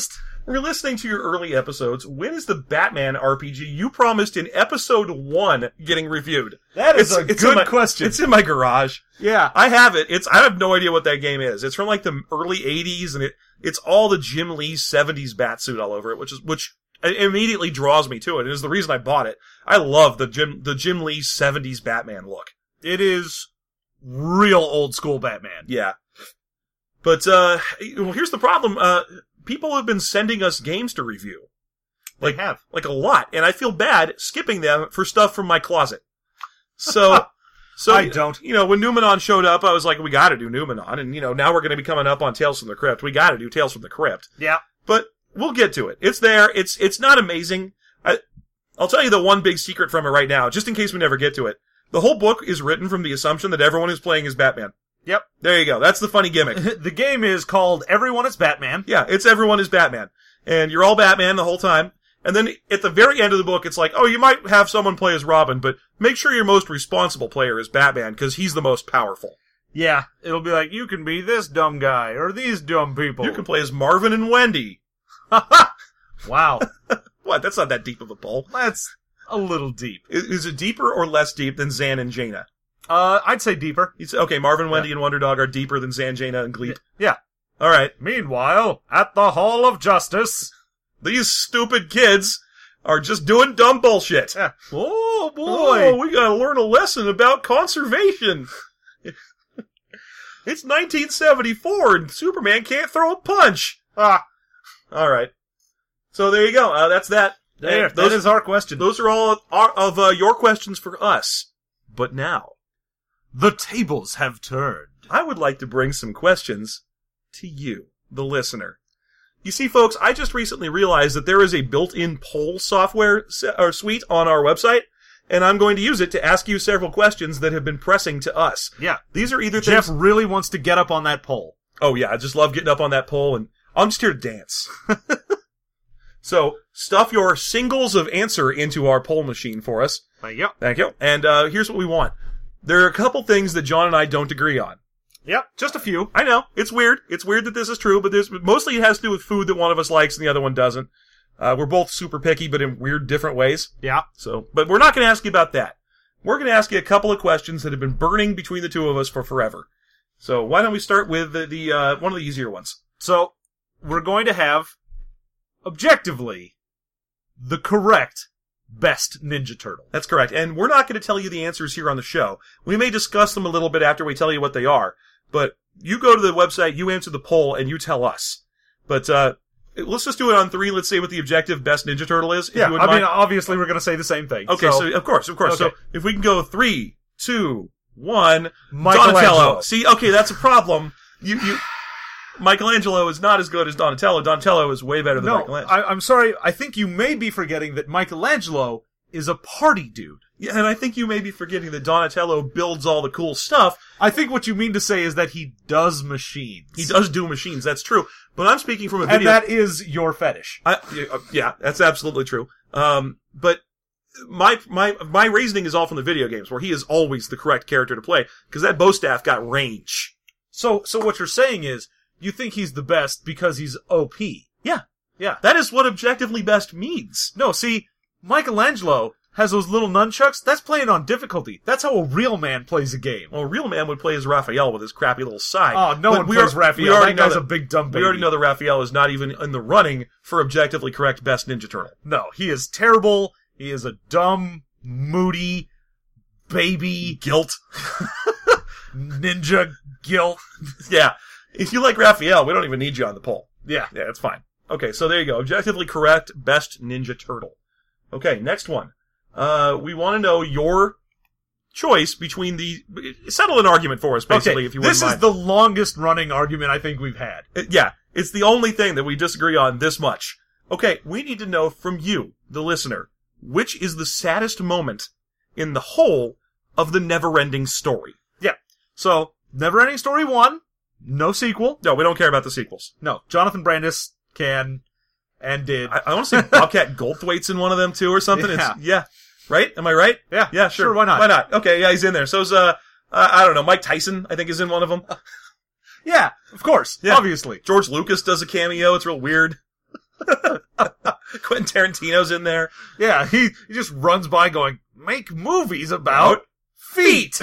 We're listening to your early episodes. When is the Batman RPG you promised in episode 1 getting reviewed? That is a good question. It's in my garage. Yeah. I have it. I have no idea what that game is. It's from like the early 80s, and it's all the Jim Lee 70s Batsuit all over it, which immediately draws me to it. It is the reason I bought it. I love the Jim Lee 70s Batman look. It is real old school Batman. Yeah. But, here's the problem. People have been sending us games to review. They have. Like a lot. And I feel bad skipping them for stuff from my closet. So I don't. When Numenon showed up, I was like, we gotta do Numenon. And, now we're gonna be coming up on Tales from the Crypt. We gotta do Tales from the Crypt. Yeah. But we'll get to it. It's there. It's not amazing. I'll tell you the one big secret from it right now, just in case we never get to it. The whole book is written from the assumption that everyone who's playing is Batman. Yep. There you go. That's the funny gimmick. The game is called Everyone is Batman. Yeah, it's Everyone is Batman. And you're all Batman the whole time. And then at the very end of the book, it's like, oh, you might have someone play as Robin, but make sure your most responsible player is Batman, because he's the most powerful. Yeah. It'll be like, you can be this dumb guy, or these dumb people. You can play as Marvin and Wendy. Wow. What? That's not that deep of a pull. That's a little deep. Is it deeper or less deep than Zan and Jaina? I'd say deeper. Okay, Marvin, Wendy, and Wonder Dog are deeper than Zan, Jaina, and Gleep. Yeah. All right. Meanwhile, at the Hall of Justice, these stupid kids are just doing dumb bullshit. Yeah. Oh, boy. Oh, we gotta learn a lesson about conservation. It's 1974 and Superman can't throw a punch. Ah. All right. So there you go. That's that. There, that is our question. Those are all of your questions for us. But now, the tables have turned. I would like to bring some questions to you, the listener. You see, folks, I just recently realized that there is a built-in poll software or suite on our website, and I'm going to use it to ask you several questions that have been pressing to us. Yeah. These are either Jeff things... really wants to get up on that poll. Oh, yeah, I just love getting up on that poll, and I'm just here to dance. So, stuff your singles of answer into our poll machine for us. Thank you. Thank you. And here's what we want. There are a couple things that John and I don't agree on. Yep, just a few. I know. It's weird. It's weird that this is true, but mostly it has to do with food that one of us likes and the other one doesn't. We're both super picky, but in weird, different ways. Yeah. But we're not going to ask you about that. We're going to ask you a couple of questions that have been burning between the two of us for forever. So why don't we start with the one of the easier ones? So, we're going to have, objectively, the correct best Ninja Turtle. That's correct. And we're not going to tell you the answers here on the show. We may discuss them a little bit after we tell you what they are. But you go to the website, you answer the poll, and you tell us. But let's just do it on 3. Let's say what the objective best Ninja Turtle is. Yeah, I mean, obviously we're going to say the same thing. Okay, so of course. Okay. So if we can go 3, 2, 1, Michelangelo. Donatello. See, okay, that's a problem. You Michelangelo is not as good as Donatello. Donatello is way better than Michelangelo. I'm sorry. I think you may be forgetting that Michelangelo is a party dude. Yeah, and I think you may be forgetting that Donatello builds all the cool stuff. I think what you mean to say is that he does machines. He does do machines, that's true. But I'm speaking from a video... And that is your fetish. Yeah, that's absolutely true. But my reasoning is all from the video games, where he is always the correct character to play, because that bow staff got range. So what you're saying is, you think he's the best because he's OP. Yeah. Yeah. That is what objectively best means. No, see, Michelangelo has those little nunchucks. That's playing on difficulty. That's how a real man plays a game. Well, a real man would play as Raphael with his crappy little side. Oh, no one plays Raphael. That guy's a big dumb baby. We already know that Raphael is not even in the running for objectively correct best Ninja Turtle. No, he is terrible. He is a dumb, moody, baby... Guilt. Ninja guilt. Yeah. If you like Raphael, we don't even need you on the poll. Yeah. Yeah, that's fine. Okay, so there you go. Objectively correct best Ninja Turtle. Okay, next one. We want to know your choice between settle an argument for us, basically, if you wouldn't mind. This is the longest running argument I think we've had. Yeah, it's the only thing that we disagree on this much. Okay, we need to know from you, the listener, which is the saddest moment in the whole of the Neverending Story. Yeah. So, Neverending Story 1, no sequel. No, we don't care about the sequels. No, Jonathan Brandis can and did. I want to say Bobcat Goldthwait's in one of them too or something. Yeah. Yeah. Right? Am I right? Yeah. Yeah, sure. Why not? Why not? Okay, yeah, he's in there. So is, I don't know, Mike Tyson, I think, is in one of them. Yeah, of course. Yeah. Obviously. George Lucas does a cameo. It's real weird. Quentin Tarantino's in there. Yeah, he just runs by going, make movies about feet.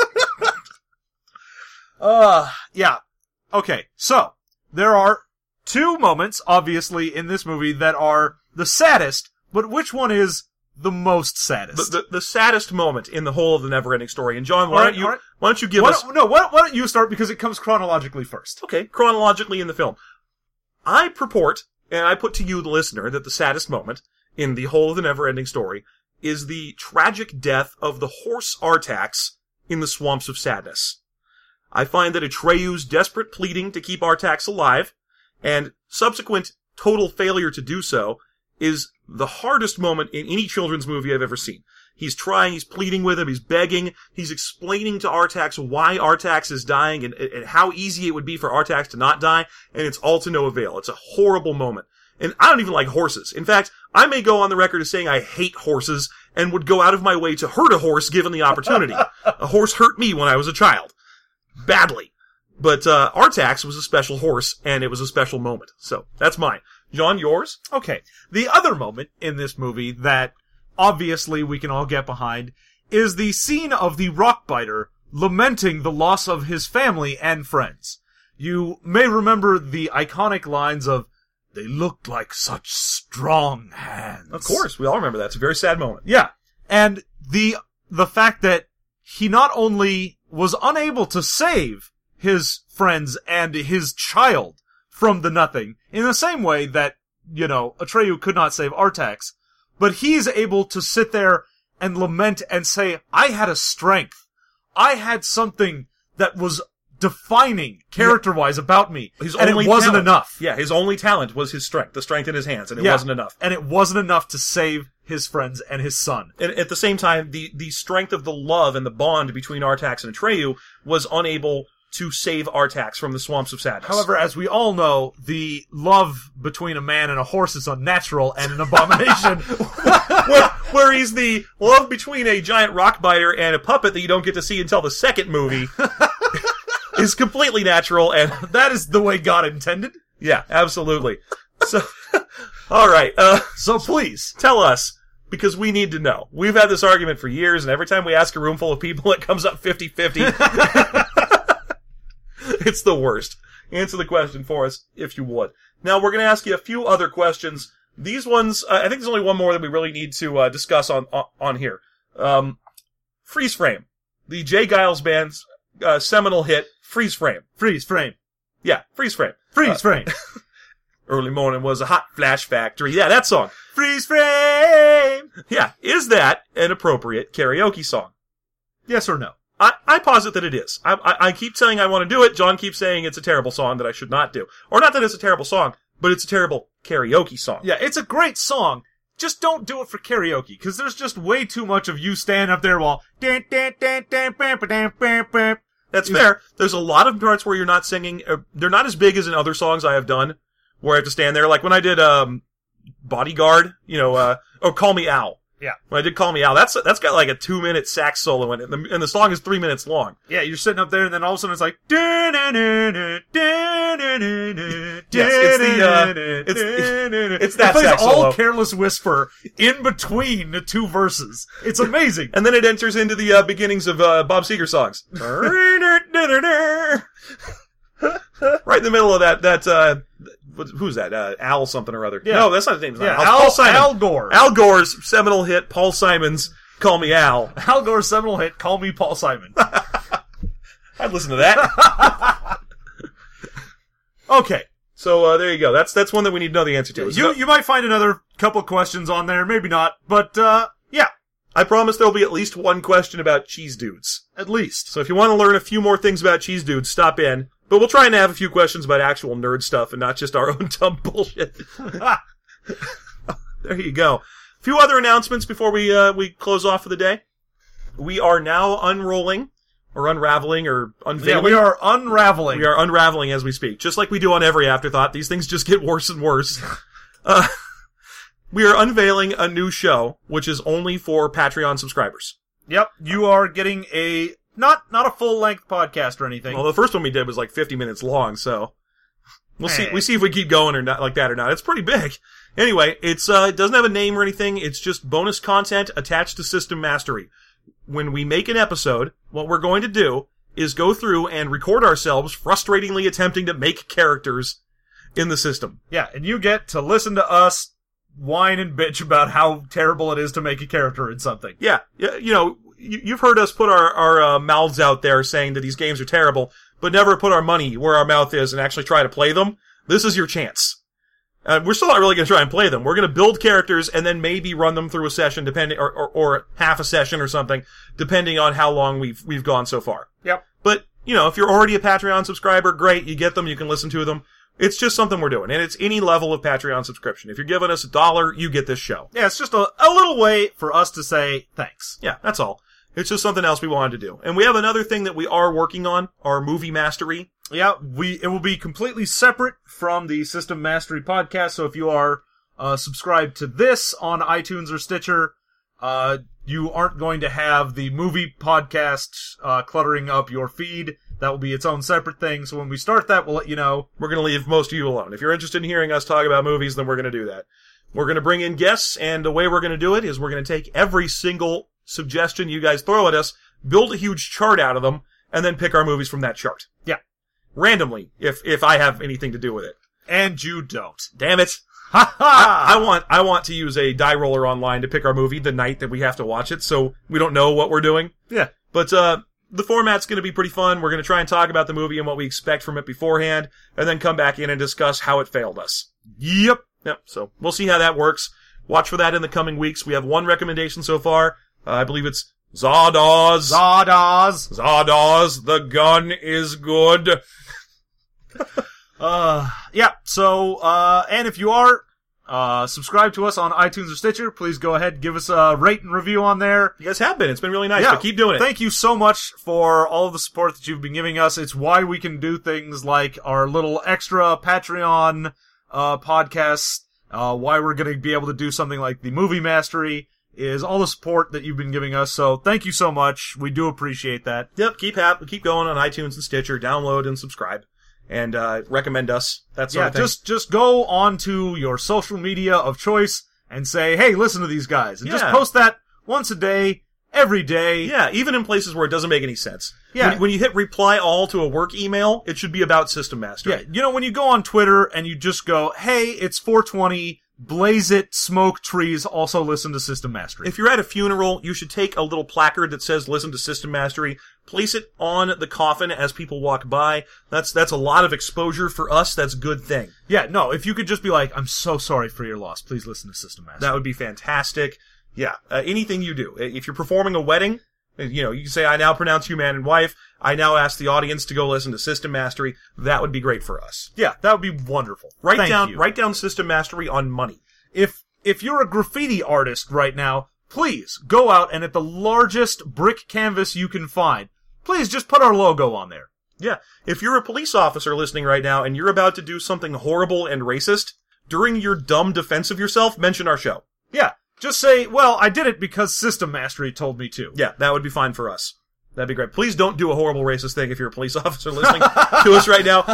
Yeah. Okay, so there are two moments, obviously, in this movie that are the saddest, but which one is the most saddest? The saddest moment in the whole of the Neverending Story. And John, why don't you give us... No, why don't you start, because it comes chronologically first. Okay, chronologically in the film. I purport, and I put to you, the listener, that the saddest moment in the whole of the Neverending Story is the tragic death of the horse Artax in the Swamps of Sadness. I find that Atreyu's desperate pleading to keep Artax alive, and subsequent total failure to do so, is the hardest moment in any children's movie I've ever seen. He's trying, he's pleading with him, he's begging, he's explaining to Artax why Artax is dying and how easy it would be for Artax to not die, and it's all to no avail. It's a horrible moment. And I don't even like horses. In fact, I may go on the record as saying I hate horses and would go out of my way to hurt a horse given the opportunity. A horse hurt me when I was a child. Badly. But Artax was a special horse, and it was a special moment. So, that's mine. John, yours? Okay. The other moment in this movie that obviously we can all get behind is the scene of the rockbiter lamenting the loss of his family and friends. You may remember the iconic lines of, "They looked like such strong hands." Of course, we all remember that. It's a very sad moment. Yeah. And the fact that he not only was unable to save his friends and his child from the nothing, in the same way that, Atreyu could not save Artax, but he's able to sit there and lament and say, I had a strength. I had something that was defining character-wise about me, and it wasn't enough. Yeah, his only talent was his strength, the strength in his hands, and it wasn't enough. And it wasn't enough to save his friends and his son. And at the same time, the strength of the love and the bond between Artax and Atreyu was unable to save Artax from the Swamps of Sadness. However, as we all know, the love between a man and a horse is unnatural and an abomination. where he's the love between a giant rockbiter and a puppet that you don't get to see until the second movie is completely natural, and that is the way God intended. Yeah, absolutely. So, alright, so please, tell us, because we need to know. We've had this argument for years, and every time we ask a room full of people, it comes up 50-50. It's the worst. Answer the question for us, if you would. Now, we're going to ask you a few other questions. These ones, I think there's only one more that we really need to discuss on here. Freeze Frame. The Jay Giles Band's seminal hit, Freeze Frame. Freeze Frame. Yeah, Freeze Frame. Freeze Frame. Early morning was a hot flash factory. Yeah, that song. Freeze Frame! Yeah, is that an appropriate karaoke song? Yes or no? I posit that it is. I keep saying I want to do it. John keeps saying it's a terrible song that I should not do. Or not that it's a terrible song, but it's a terrible karaoke song. Yeah, it's a great song. Just don't do it for karaoke, because there's just way too much of you standing up there while... That's fair. There's a lot of parts where you're not singing. They're not as big as in other songs I have done, where I have to stand there. Like when I did Bodyguard, or Call Me Al. Yeah. When I did Call Me Al, that's got like a 2-minute sax solo in it, and the song is 3 minutes long. Yeah, you're sitting up there, and then all of a sudden it's like... Yes, it's that sax solo. All Careless Whisper in between the two verses. It's amazing. And then it enters into the beginnings of Bob Seger songs. Right in the middle of that who's that? Al something or other. Yeah. No, that's not his name. Yeah, Paul Simon. Al Gore. Al Gore's seminal hit, Paul Simon's Call Me Al. Al Gore's seminal hit, Call Me Paul Simon. I'd listen to that. Okay. So, there you go. That's one that we need to know the answer to. You might find another couple questions on there, maybe not, but, yeah. I promise there'll be at least one question about cheese dudes. At least. So if you want to learn a few more things about cheese dudes, stop in. But we'll try and have a few questions about actual nerd stuff and not just our own dumb bullshit. There you go. A few other announcements before we close off for the day. We are now unrolling, or unraveling, or unveiling. Yeah, we are unraveling. We are unraveling as we speak. Just like we do on every Afterthought, these things just get worse and worse. We are unveiling a new show, which is only for Patreon subscribers. Yep, you are getting a... Not a full-length podcast or anything. Well, the first one we did was like 50 minutes long, so... We'll see if we keep going or not like that or not. It's pretty big. Anyway, it doesn't have a name or anything. It's just bonus content attached to System Mastery. When we make an episode, what we're going to do is go through and record ourselves frustratingly attempting to make characters in the system. Yeah, and you get to listen to us whine and bitch about how terrible it is to make a character in something. Yeah, you've heard us put our mouths out there saying that these games are terrible, but never put our money where our mouth is and actually try to play them. This is your chance. We're still not really going to try and play them. We're going to build characters and then maybe run them through a session, depending, or half a session or something, depending on how long we've gone so far. Yep. But, if you're already a Patreon subscriber, great, you get them, you can listen to them. It's just something we're doing, and it's any level of Patreon subscription. If you're giving us $1, you get this show. Yeah, it's just a little way for us to say thanks. Yeah, that's all. It's just something else we wanted to do. And we have another thing that we are working on, our movie mastery. Yeah, it will be completely separate from the System Mastery podcast, so if you are subscribed to this on iTunes or Stitcher, you aren't going to have the movie podcast cluttering up your feed. That will be its own separate thing, so when we start that, we'll let you know. We're going to leave most of you alone. If you're interested in hearing us talk about movies, then we're going to do that. We're going to bring in guests, and the way we're going to do it is we're going to take every single suggestion you guys throw at us, build a huge chart out of them, and then pick our movies from that chart. Yeah. Randomly, if I have anything to do with it. And you don't. Damn it. Ha ha! I want to use a die roller online to pick our movie the night that we have to watch it, so we don't know what we're doing. Yeah. But, the format's going to be pretty fun. We're going to try and talk about the movie and what we expect from it beforehand, and then come back in and discuss how it failed us. Yep. So we'll see how that works. Watch for that in the coming weeks. We have one recommendation so far. I believe it's Zardoz. Zardoz, the gun is good. Yeah, so, and if you are, subscribe to us on iTunes or Stitcher, please go ahead and give us a rate and review on there. You guys have been. It's been really nice, but keep doing it. Thank you so much for all of the support that you've been giving us. It's why we can do things like our little extra Patreon, podcasts, why we're gonna be able to do something like the Movie Mastery, is all the support that you've been giving us, so thank you so much. We do appreciate that. Yep, keep going on iTunes and Stitcher, download and subscribe, and recommend us, that sort of thing. Just go on to your social media of choice and say, hey, listen to these guys, and just post that once a day, every day. Yeah, even in places where it doesn't make any sense. Yeah. When you hit reply all to a work email, it should be about System Mastery. Yeah, when you go on Twitter and you just go, hey, it's 420, blaze it, smoke trees, also listen to System Mastery. If you're at a funeral, you should take a little placard that says listen to System Mastery, place it on the coffin as people walk by. That's a lot of exposure for us. That's a good thing. Yeah, no, if you could just be like, I'm so sorry for your loss, please listen to System Mastery. That would be fantastic. Yeah, anything you do. If you're performing a wedding, you can say, I now pronounce you man and wife. I now ask the audience to go listen to System Mastery. That would be great for us. Yeah, that would be wonderful. Write down System Mastery on money. If you're a graffiti artist right now, please go out and at the largest brick canvas you can find, please just put our logo on there. Yeah. If you're a police officer listening right now and you're about to do something horrible and racist, during your dumb defense of yourself, mention our show. Yeah. Just say, well, I did it because System Mastery told me to. Yeah, that would be fine for us. That'd be great. Please don't do a horrible racist thing if you're a police officer listening to us right now.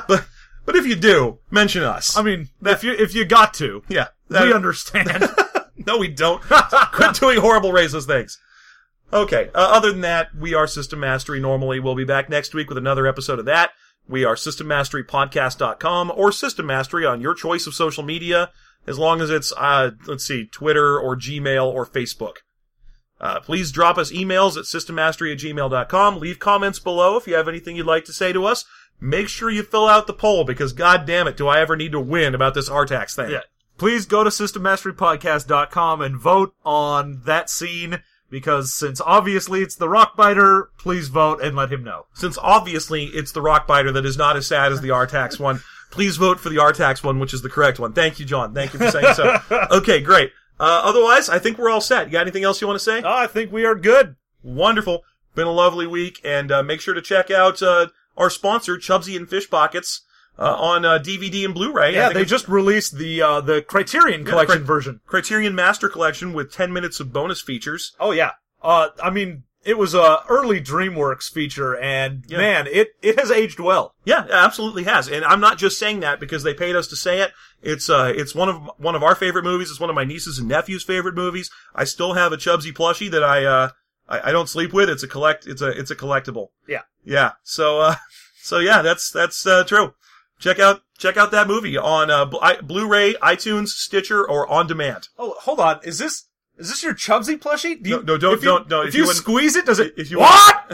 But if you do, mention us. I mean, if you got to. Yeah. We understand. No, we don't. Quit doing horrible racist things. Okay, other than that, we are System Mastery normally. We'll be back next week with another episode of that. We are SystemMasteryPodcast.com or System Mastery on your choice of social media, as long as it's, Twitter or Gmail or Facebook. Please drop us emails at systemmastery@gmail.com. Leave comments below if you have anything you'd like to say to us. Make sure you fill out the poll, because god damn it, do I ever need to win about this Artax thing. Yeah. Please go to SystemMasteryPodcast.com and vote on that scene, because since obviously it's the Rockbiter, please vote and let him know. Since obviously it's the Rockbiter that is not as sad as the Artax one, please vote for the Artax one, which is the correct one. Thank you, John. Thank you for saying so. Okay, great. Otherwise, I think we're all set. You got anything else you want to say? I think we are good. Wonderful. Been a lovely week, and make sure to check out our sponsor, Chubsy and Fish Pockets, on DVD and Blu-ray. Yeah, they just released the Criterion Collection version. Criterion Master Collection with 10 minutes of bonus features. Oh, yeah. I mean, It was a early DreamWorks feature, and man, it has aged well. Yeah, it absolutely has. And I'm not just saying that because they paid us to say it. It's one of our favorite movies. It's one of my nieces and nephews' favorite movies. I still have a Chubsy plushie that I don't sleep with. It's a collectible. Yeah. Yeah. So yeah, that's true. Check out that movie on Blu-ray, iTunes, Stitcher, or on demand. Oh, hold on. Is this your Chubsy plushie? Don't. If you squeeze it, does it? If you what?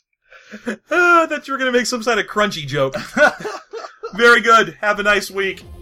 I thought you were going to make some kind of crunchy joke. Very good. Have a nice week.